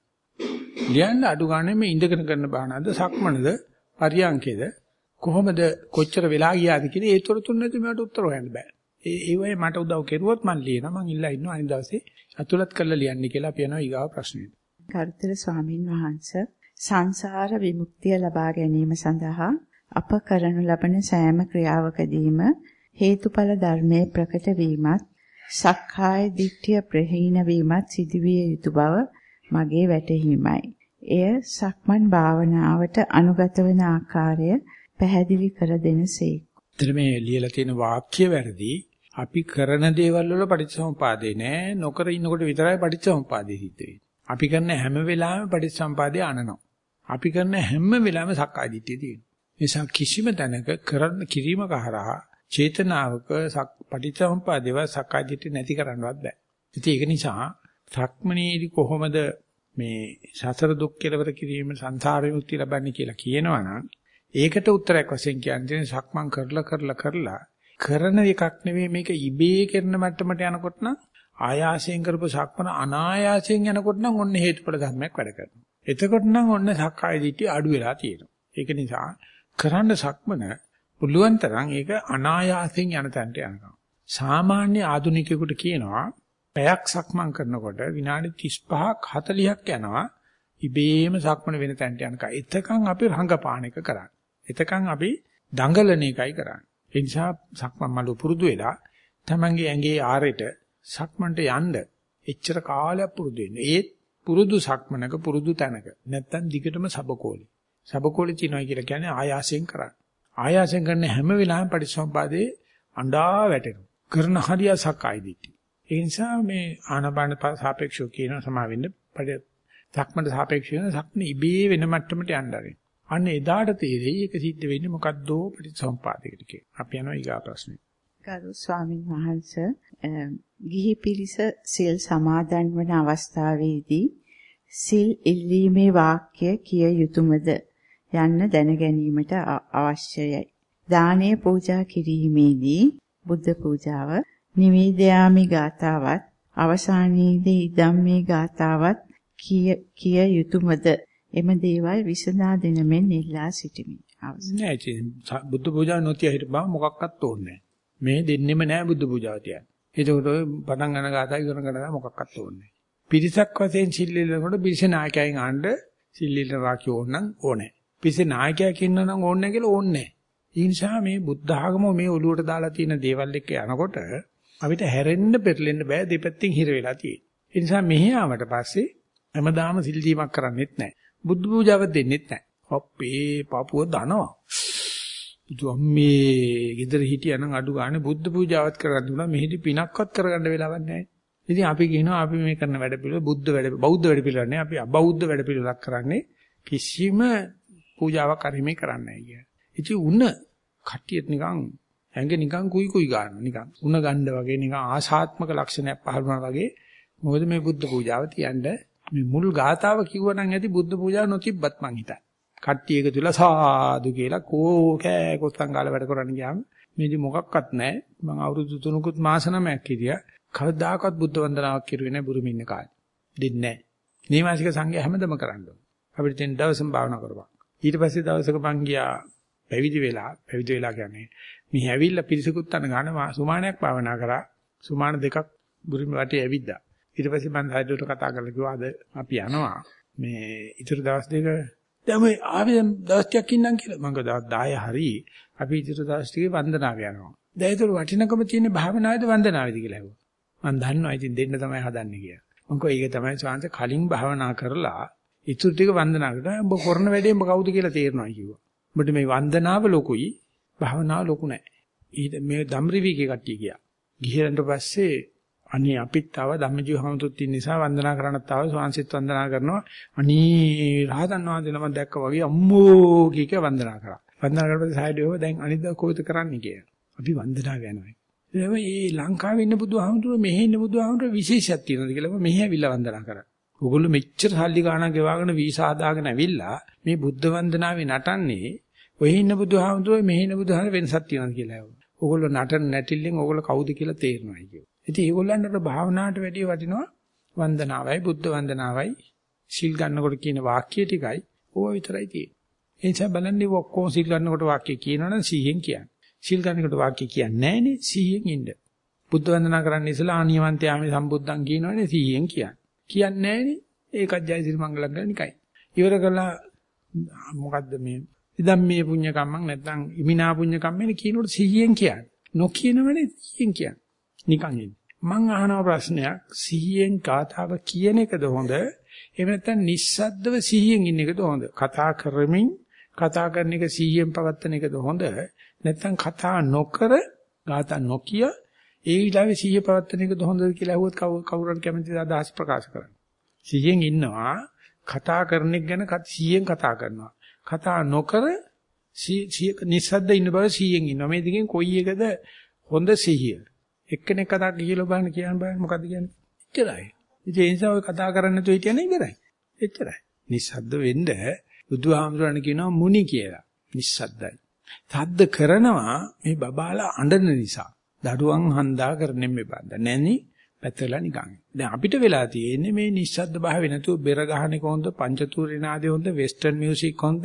ලියන්න අඩු ගන්න මේ ඉඳගෙන කරන බාහනද සක්මනද පරියන්කේද කොහොමද කොච්චර වෙලා ගියාද කියලා ඒ තොරතුරු නැතුව මට උත්තර හොයන්න බෑ. ඒ ඒ වෙයි මට උදව් කෙරුවොත් මම ලියනවා. මම ඉල්ලා ඉන්නවා අනිත් දවසේ අතුලත් කරලා ලියන්න කියලා අපි යනවා ඊගාව ප්‍රශ්නෙට. කරුතර ස්වාමින් වහන්සේ සංසාර විමුක්තිය ලබා ගැනීම සඳහා අප කරනු ලබන සෑම ක්‍රියාවකදීම හේතුඵල ධර්මයේ ප්‍රකට වීමත් සක්කාය දිට්ඨිය ප්‍රහීන වීමත් සිදුවිය යුතු බව මගේ වැටහීමයි. එය සක්මන් භාවනාවට අනුගත වන ආකාරය පැහැදිලි කර දෙනසේක. එතන මේ ලියලා තියෙන වාක්‍ය වැරදි. අපි කරන දේවල් වල පටිච්චසමුපාදේ නෑ. නොකර ඉන්නකොට විතරයි පටිච්චසමුපාදේ සිද්ධ වෙන්නේ. අපි කරන හැම වෙලාවෙම පටිච්චසමුපාදේ අනනවා. අපි කරන හැම වෙලාවෙම සක්කාය දිට්ඨිය තියෙනවා. නිසා කිසිම තැනක කරන්න කිරීම කරා චේතනාවක පටිච්චසමුපාදේව සක්කාය දිට්ඨිය නැති කරන්නවත් බෑ. ඉතින් ඒක නිසා සක්මනේදී කොහොමද මේ සසර දුක් කෙලවර කිරීම සංසාර විමුක්තිය ලබන්නේ කියලා කියනවනම් ඒකට උත්තරයක් වශයෙන් කියන්නේ සක්මන් කරලා කරලා කරලා කරන එකක් නෙවෙයි මේක ඉබේ කරන මට්ටමට යනකොට නම් ආයාසයෙන් කරපු සක්මන අනායාසයෙන් යනකොට නම් ඔන්න හේතුඵල ධර්මයක් වැඩ කරනවා. එතකොට නම් ඔන්න සක්කාය දිට්ඨිය අඩු වෙලා තියෙනවා. ඒක නිසා කරන්න සක්මන පුළුවන් තරම් ඒක අනායාසයෙන් යන තැනට යනවා. සාමාන්‍ය ආධුනිකයෙකුට කියනවා පැයක් සක්මන් කරනකොට විනාඩි තිස් පහක් හතළිහක් යනවා ඉබේම සක්මන වෙන තැනට යනකම්. එතකන් අපි රංගපාන එක කරන්නේ. එතකන් අපි දඟලන එකයි කරන්නේ. ඒ නිසා සක්මන් මල පුරුදු වෙලා තමන්ගේ ඇඟේ ආරෙට සක්මන්ට යන්න එච්චර කාලයක් පුරුදු වෙන්න. ඒ පුරුදු සක්මනක පුරුදු තැනක නැත්තම් දිගටම සබකෝලි. සබකෝලි තියනවා කියලා කියන්නේ ආයාසයෙන් කරන්නේ. ආයාසයෙන් කරන හැම වෙලාවෙම පරිසම්පාදේ අඬා වැටෙනවා. කරන හරිය සක්කාය දිට්ඨිය. ඒ නිසා මේ ආනාපාන සාපේක්ෂව කියන සමාවෙන්න සක්මන්ට සාපේක්ෂව සක්මන ඉබේ වෙන මට්ටමට යන්න ආරෙන්න. අන්න එදාට තේරෙයි ඒක සිද්ධ වෙන්නේ මොකද්ද පරිසම්පාදයකට කියලා. අපි යනවා ඊගා ප්‍රශ්නේ. ගරු ස්වාමීන් වහන්සේ ගිහි පිරිස සිල් සමාදන් වන අවස්ථාවේදී සිල් ඉල්ලීමේ වාක්‍ය කිය යුතුයමද යන්න දැන ගැනීමට අවශ්‍යයි. දානීය පූජා කිරීමේදී බුද්ධ පූජාව නිවේදයාමි ගාතාවත් අවසානයේදී ඉදම්මේ ගාතාවත් කිය කිය යුතුයමද එම දේවල් විසඳා දෙන මෙන් ඉල්ලා සිටිමි. නෑ බුද්ධ පූජා නොතිය හිටපම මොකක්වත් ඕනේ නෑ. මේ දෙන්නෙම නෑ බුද්ධ පූජාව තියන්නේ. ඒකට ඔය පටන් ගන්න ගාථා ඉවර කරන මොකක්වත් ඕනේ නෑ. පිරිසක් වශයෙන් සිල්ලිලනකොට පිරිස නායකයන් ආන්න සිල්ලිල රාකිය ඕනනම් ඕනේ. පිරිස නායකයෙක් ඉන්නනම් ඕනේ කියලා ඕනේ නෑ. ඒ නිසා මේ බුද්ධ ආගම මේ ඔළුවට දාලා තියෙන දේවල් එක්ක යනකොට අපිට හැරෙන්න පෙරලෙන්න බෑ දෙපැත්තෙන් හිර වෙලා තියෙන්නේ. ඒ නිසා මෙහි ආවට පස්සේ හැමදාම සිල් දීමක් කරන්නෙත් නෑ. බුද්ධ පූජාව දෙන්නෙත් නෑ. අපේ පාපුව දනවා. අම්මේ ගෙදර හිටියනම් අඩු ගානේ බුද්ධ පූජාවත් කරගන්න උනා මෙහෙදි පිනක්වත් කරගන්න වෙලාවක් නැහැ. ඉතින් අපි කියනවා අපි මේ කරන වැඩ පිළිවෙල බුද්ධ වැඩ බෞද්ධ වැඩ පිළිවෙල නේ අපි අබෞද්ධ වැඩ පිළිවෙලක් කරන්නේ කිසිම පූජාවක් හරිමේ කරන්නේ නැහැ කිය. ඉතින් උණ කට්ටියත් නිකන් ඇඟ නිකන් කුයි කුයි ගන්නවා නිකන් උණ ගන්න වගේ නිකන් ආශාත්මක ලක්ෂණයක් පහළ වුණා වගේ. මොකද මේ බුද්ධ පූජාව තියන්නේ මේ මුල් ගාතාව කිව්වනම් ඇති බුද්ධ පූජාව නොතිබ්බත් මං හිතන්නේ. කට්ටිය එකතු වෙලා සාදු කියලා කෝ කෑ කොත්තන් ගාලා වැඩ කරන්න ගියාම මේදි මොකක්වත් නැහැ. මම අවුරුදු තුනකුත් මාස නවයක් හිටියා. කවදාකවත් බුද්ධ වන්දනාවක් කිරුවේ නැහැ බුරුමින් ඉන්න කාලේ. දෙන්නේ නැහැ. නීමාසික සංඝයා හැමදම කරන්න ඕන. අපිට දැන් දවසම භාවනා කරපන්. ඊට පස්සේ දවසක මං ගියා පැවිදි වෙලා පැවිදි වෙලා කියන්නේ මේ ඇවිල්ලා පිරිසකුත් අන ගන්න සුමානයක් භාවනා කරා. සුමාන දෙකක් බුරුමි වටේ ඇවිද්දා. ඊට පස්සේ මං හයිඩ්‍රෝට කතා කරලා කිව්වා අද අපි යනවා මේ ඊටර දවස් දෙක දැන් මේ ආවේ දවස් ටිකක් ඉන්නම් කියලා. මම කිව්වා දහය හරි අපි ඊටර දවස් ටිකේ වන්දනාව යනවා. දැන් ඒක වටිනකම තියෙන භාවනාවේද වන්දනාවේද කියලා ඇහුවා. මම දන්නවා ඉතින් දෙන්න තමයි හදන්නේ කියලා. මම කිව්වා ඒක තමයි ස්වාංශ කලින් භාවනා කරලා ඊටර ටික වන්දනා කරලා ඔබ කරන වැඩේ ඔබ කවුද කියලා තේරෙනවා කිව්වා. ඔබට මේ වන්දනාව ලොකුයි භාවනාව ලොකු නෑ. ඊට මේ ධම්රිවිගේ කට්ටිය ගියා. ගිහිරන්ට පස්සේ අනේ අපිත් ආව ධම්මජීව හමුතුත් ඉන්න නිසා වන්දනා කරන්නත් ආව ස්වාංශිත් වන්දනා කරනවා. අනේ රහතන් වහන්සේ නම දැක්කා වගේ අම්මෝ කීක වන්දනා කරා. වන්දනා කරපස්සේ සායදේව දැන් අනිද්දා කොහෙද කරන්නේ කියලා. අපි වන්දනාව යනවා. ඒ මේ ලංකාවේ ඉන්න බුදුහාමුදුරුවෝ මෙහෙ ඉන්න බුදුහාමුදුරුවෝ විශේෂයක් තියෙනවද කියලා මම මෙහෙ ඇවිල්ලා වන්දනා කරා. ඕගොල්ලෝ මෙච්චර සල්ලි ගාණක් ගෙවාගෙන වීසා හදාගෙන ඇවිල්ලා මේ බුද්ධ වන්දනාවේ නටන්නේ ඔය ඉන්න බුදුහාමුදුරුවෝ මෙහෙ ඉන්න බුදුහාමුදුරුවෝ වෙනසක් තියෙනවද කියලා ඇහුවා. ඕගොල්ලෝ නටන නැටිල්ලෙන් ඕගොල්ලෝ කවුද කියලා තේරෙනවා කිව්වා. ඉතින් ඒගොල්ලන්ට භාවනාවට වැඩිය වටිනවා වන්දනාවයි බුද්ධ වන්දනාවයි සිල් ගන්නකොට කියන වාක්‍ය ටිකයි ඕවා විතරයි තියෙන්නේ. ඒ නිසා බලන්නේ ඔක්කොම සිල් ගන්නකොට වාක්‍ය කියනවනම් සීයෙන් කියන්නේ. සිල් ගන්නකොට වාක්‍ය කියන්නේ නැහනේ සීයෙන් ඉන්න. බුද්ධ වන්දනා කරන්න ඉස්සලා ආනියවන්තයාමේ සම්බුද්ධං කියනවනේ සීයෙන් කියන්නේ. කියන්නේ නැහනේ ඒකත් ජයසිරි මංගලම් කරන එකයි. ඉවර කළා මොකද්ද මේ ඉදම් මේ පුඤ්ඤ කම්මං නැත්නම් ඉමිනා පුඤ්ඤ කම්මෙන් කියනකොට සිහියෙන් කියන්නේ. නොකියනවනේ සිහියෙන් කියන්නේ. නිකන් ඉන්නේ. මං අහන ප්‍රශ්නයක් සිහියෙන් කතාව කියන එකද හොඳ? එහෙම නැත්නම් නිස්සද්දව සිහියෙන් ඉන්න එකද හොඳ? කතා කරමින් කතා කරන එක සිහියෙන් පවත්වන එකද හොඳ? නැත්නම් කතා නොකර ගාතා නොකිය ඒ විලාවේ සිහිය පවත්වන එකද හොඳද කියලා අහුවොත් කවුරුන් කැමතිද අදහස් ප්‍රකාශ කරන්න. සිහියෙන් ඉන්නවා කතා කරන එක ගැන සිහියෙන් කතා කරනවා. කතා නොකර නිස්සද්ද ඉන්න බව සිහියෙන් ඉන්නවා. මේ දෙකෙන් කොයි එකද හොඳ සිහිය? එක්කෙනෙක් කතා කියලා බලන්න කියන්න බෑ මොකද්ද කියන්නේ? එච්චරයි. ඉතින් ඒ නිසා ඔය කතා කරන්නේ නැතුව හිටියනේ ඉවරයි. එච්චරයි. නිස්සද්ද වෙන්න බුදුහාමුදුරන් කියනවා මුනි කියලා. නිස්සද්දයි. සද්ද කරනවා මේ බබාලා අඬන නිසා. දඩුවන් හන්දා කරන්නේ මේ බඳ. නැනි පැතලා නිකන්. දැන් අපිට වෙලා තියෙන්නේ මේ නිස්සද්ද භාවය නැතුව බෙර ගහන එක හොඳ, පංචතූරේ නාදේ හොඳ, වෙස්ටර්න් මියුසික් හොඳ,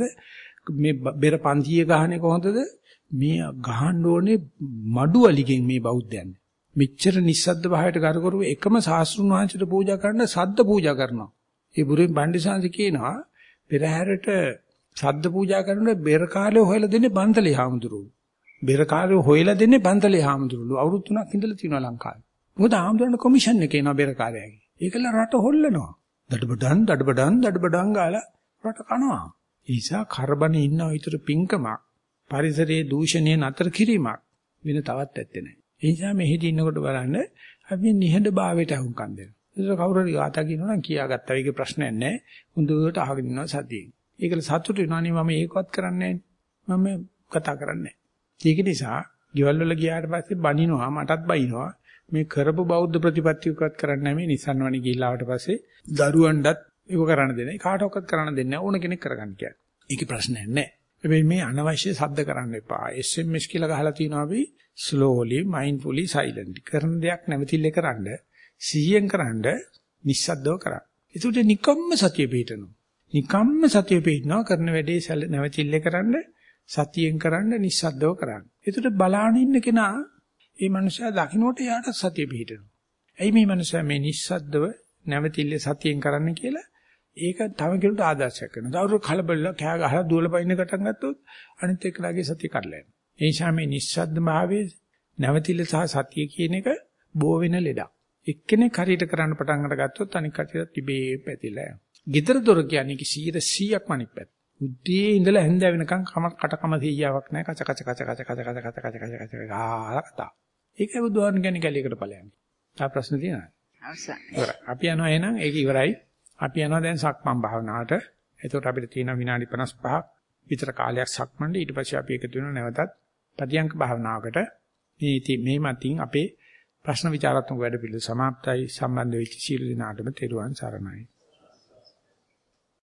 මේ බෙර පන්තිය ගහන එක හොඳද? මේ ගහන්න ඕනේ මඩුවලිගෙන් මේ බෞද්ධයන්. මෙච්චර නිස්සද්ද භාවයට කර කරුව එකම සාස්ෘණ වහන්සේට පූජා කරන සද්ද පූජා කරනවා. ඒ බුරුන් පණ්ඩිතසාංශ කියනවා පෙරහැරට සද්ද පූජා කරනකොට බෙර කාලේ හොයලා දෙන්නේ බන්තලේ හාමුදුරුවෝ. බෙර කාලේ හොයලා දෙන්නේ බන්තලේ හාමුදුරුවෝ. අවුරුදු තුනක් ඉඳලා තියෙනවා ලංකාවේ. මොකද හාමුදුරන් කොමිෂන් එකේ එනවා බෙර කාලයගේ. ඒකල රට හොල්ලනවා. දඩබඩන් දඩබඩන් දඩබඩන් ගාලා රට කනවා. ඒ නිසා කරබනේ ඉන්න විතර පිංකමක් පරිසරයේ දූෂණය නතර කිරීමක් වෙන තවත් ඇත්තේ නැහැ. ඒ නිසා මෙහෙදි ඉන්නකොට බලන්න අපි නිහඬ භාවයට අහුම්කම් දෙනවා. ඒක කවුරු හරි ආතා කියනවා නම් කියාගත්තා. ඒකේ ප්‍රශ්නයක් නැහැ. හොඳට අහගෙන ඉන්නවා සතියෙන්. ඒකල සතුටු වෙනවනේ මම ඒකවත් කරන්නේ නැහැ. මම කතා කරන්නේ නැහැ. ඒක නිසා ගෙවල් වල ගියාට පස්සේ බනිනවා මටත් බයිනවා. මේ කරපු බෞද්ධ ප්‍රතිපත්තියකවත් කරන්නේ නැහැ. මේ නිසන්වණි ගිහිල්ලා ආවට පස්සේ දරුවන්ටත් ඒක කරන්න දෙන්නේ. කාටවත් කරන්න දෙන්නේ නැහැ. ඕන කෙනෙක් කරගන්න කියන්නේ. ඒකේ ප්‍රශ්නයක් නැහැ. හැබැයි මේ අනවශ්‍ය ශබ්ද කරන්න එපා. එස් එම් එස් කියලා ගහලා තිනවා අපි slowly mindfully silently කරන දෙයක් නැවතිල්ල කරන්න සිහියෙන් කරන්න නිස්සද්දව කරන්න. ඒකට නිකම්ම සතිය පිටනවා. නිකම්ම සතිය පිටනවා කරන වැඩේ නැවතිල්ල කරන්න සතියෙන් කරන්න නිස්සද්දව කරන්න. ඒකට බලාගෙන ඉන්න කෙනා මේ මනුස්සයා දකින්නට යාට සතිය පිටනවා. ඇයි මේ මනුස්සයා මේ නිස්සද්දව නැවතිල්ල සතියෙන් කරන්න කියලා ඒක තව කෙනෙකුට ආදර්ශයක් වෙනවා. දවරු කලබලලා කෑ ගහලා දුවල පයින්න කටන් ගත්තොත් අනිත් එක්කලාගේ සතිය කඩලා යනවා. ඒ නිසා මේ නිස්සද්ද භාවයේ නැවතිල සහ සතිය කියන එක බෝ වෙන ලෙඩක්. එක්කෙනෙක් හරියට කරන්න පටන් අරගත්තොත් අනිත් කටියට තිබේ පැතිලා යනවා. gedara dora කියන්නේ කිසියද සීයක් අනිත් පැත්ත. උදේ ඉඳලා හැන්ද වෙනකන් කමක් කටකම සීයාවක් නැහැ. කච කච කච කච කච කච කච කච කච කච ගාලා කතා. ඒකයි බුදුහාම කියන්නේ කැලියකට ඵලයන්. තා ප්‍රශ්න තියෙනවද? අවසන්. ඉවරයි. අපි යනවා එහෙනම් ඒක ඉවරයි. අපි යනවා දැන් සක්මන් භාවනාවට. එතකොට අපිට තියෙන විනාඩි පනස් පහක් විතර කාලයක් සක්මන්ට ඊට පස්සේ අපි එකතු වෙනවා නැවතත් පදියංක භාවනාවකට. මේ ඉතින් මේ මතින් අපේ ප්‍රශ්න විචාරාත්මක වැඩ පිළිවෙල સમાપ્તයි. සම්බන්ධ වෙච්ච සීල දිනාටම තෙරුවන් සරණයි.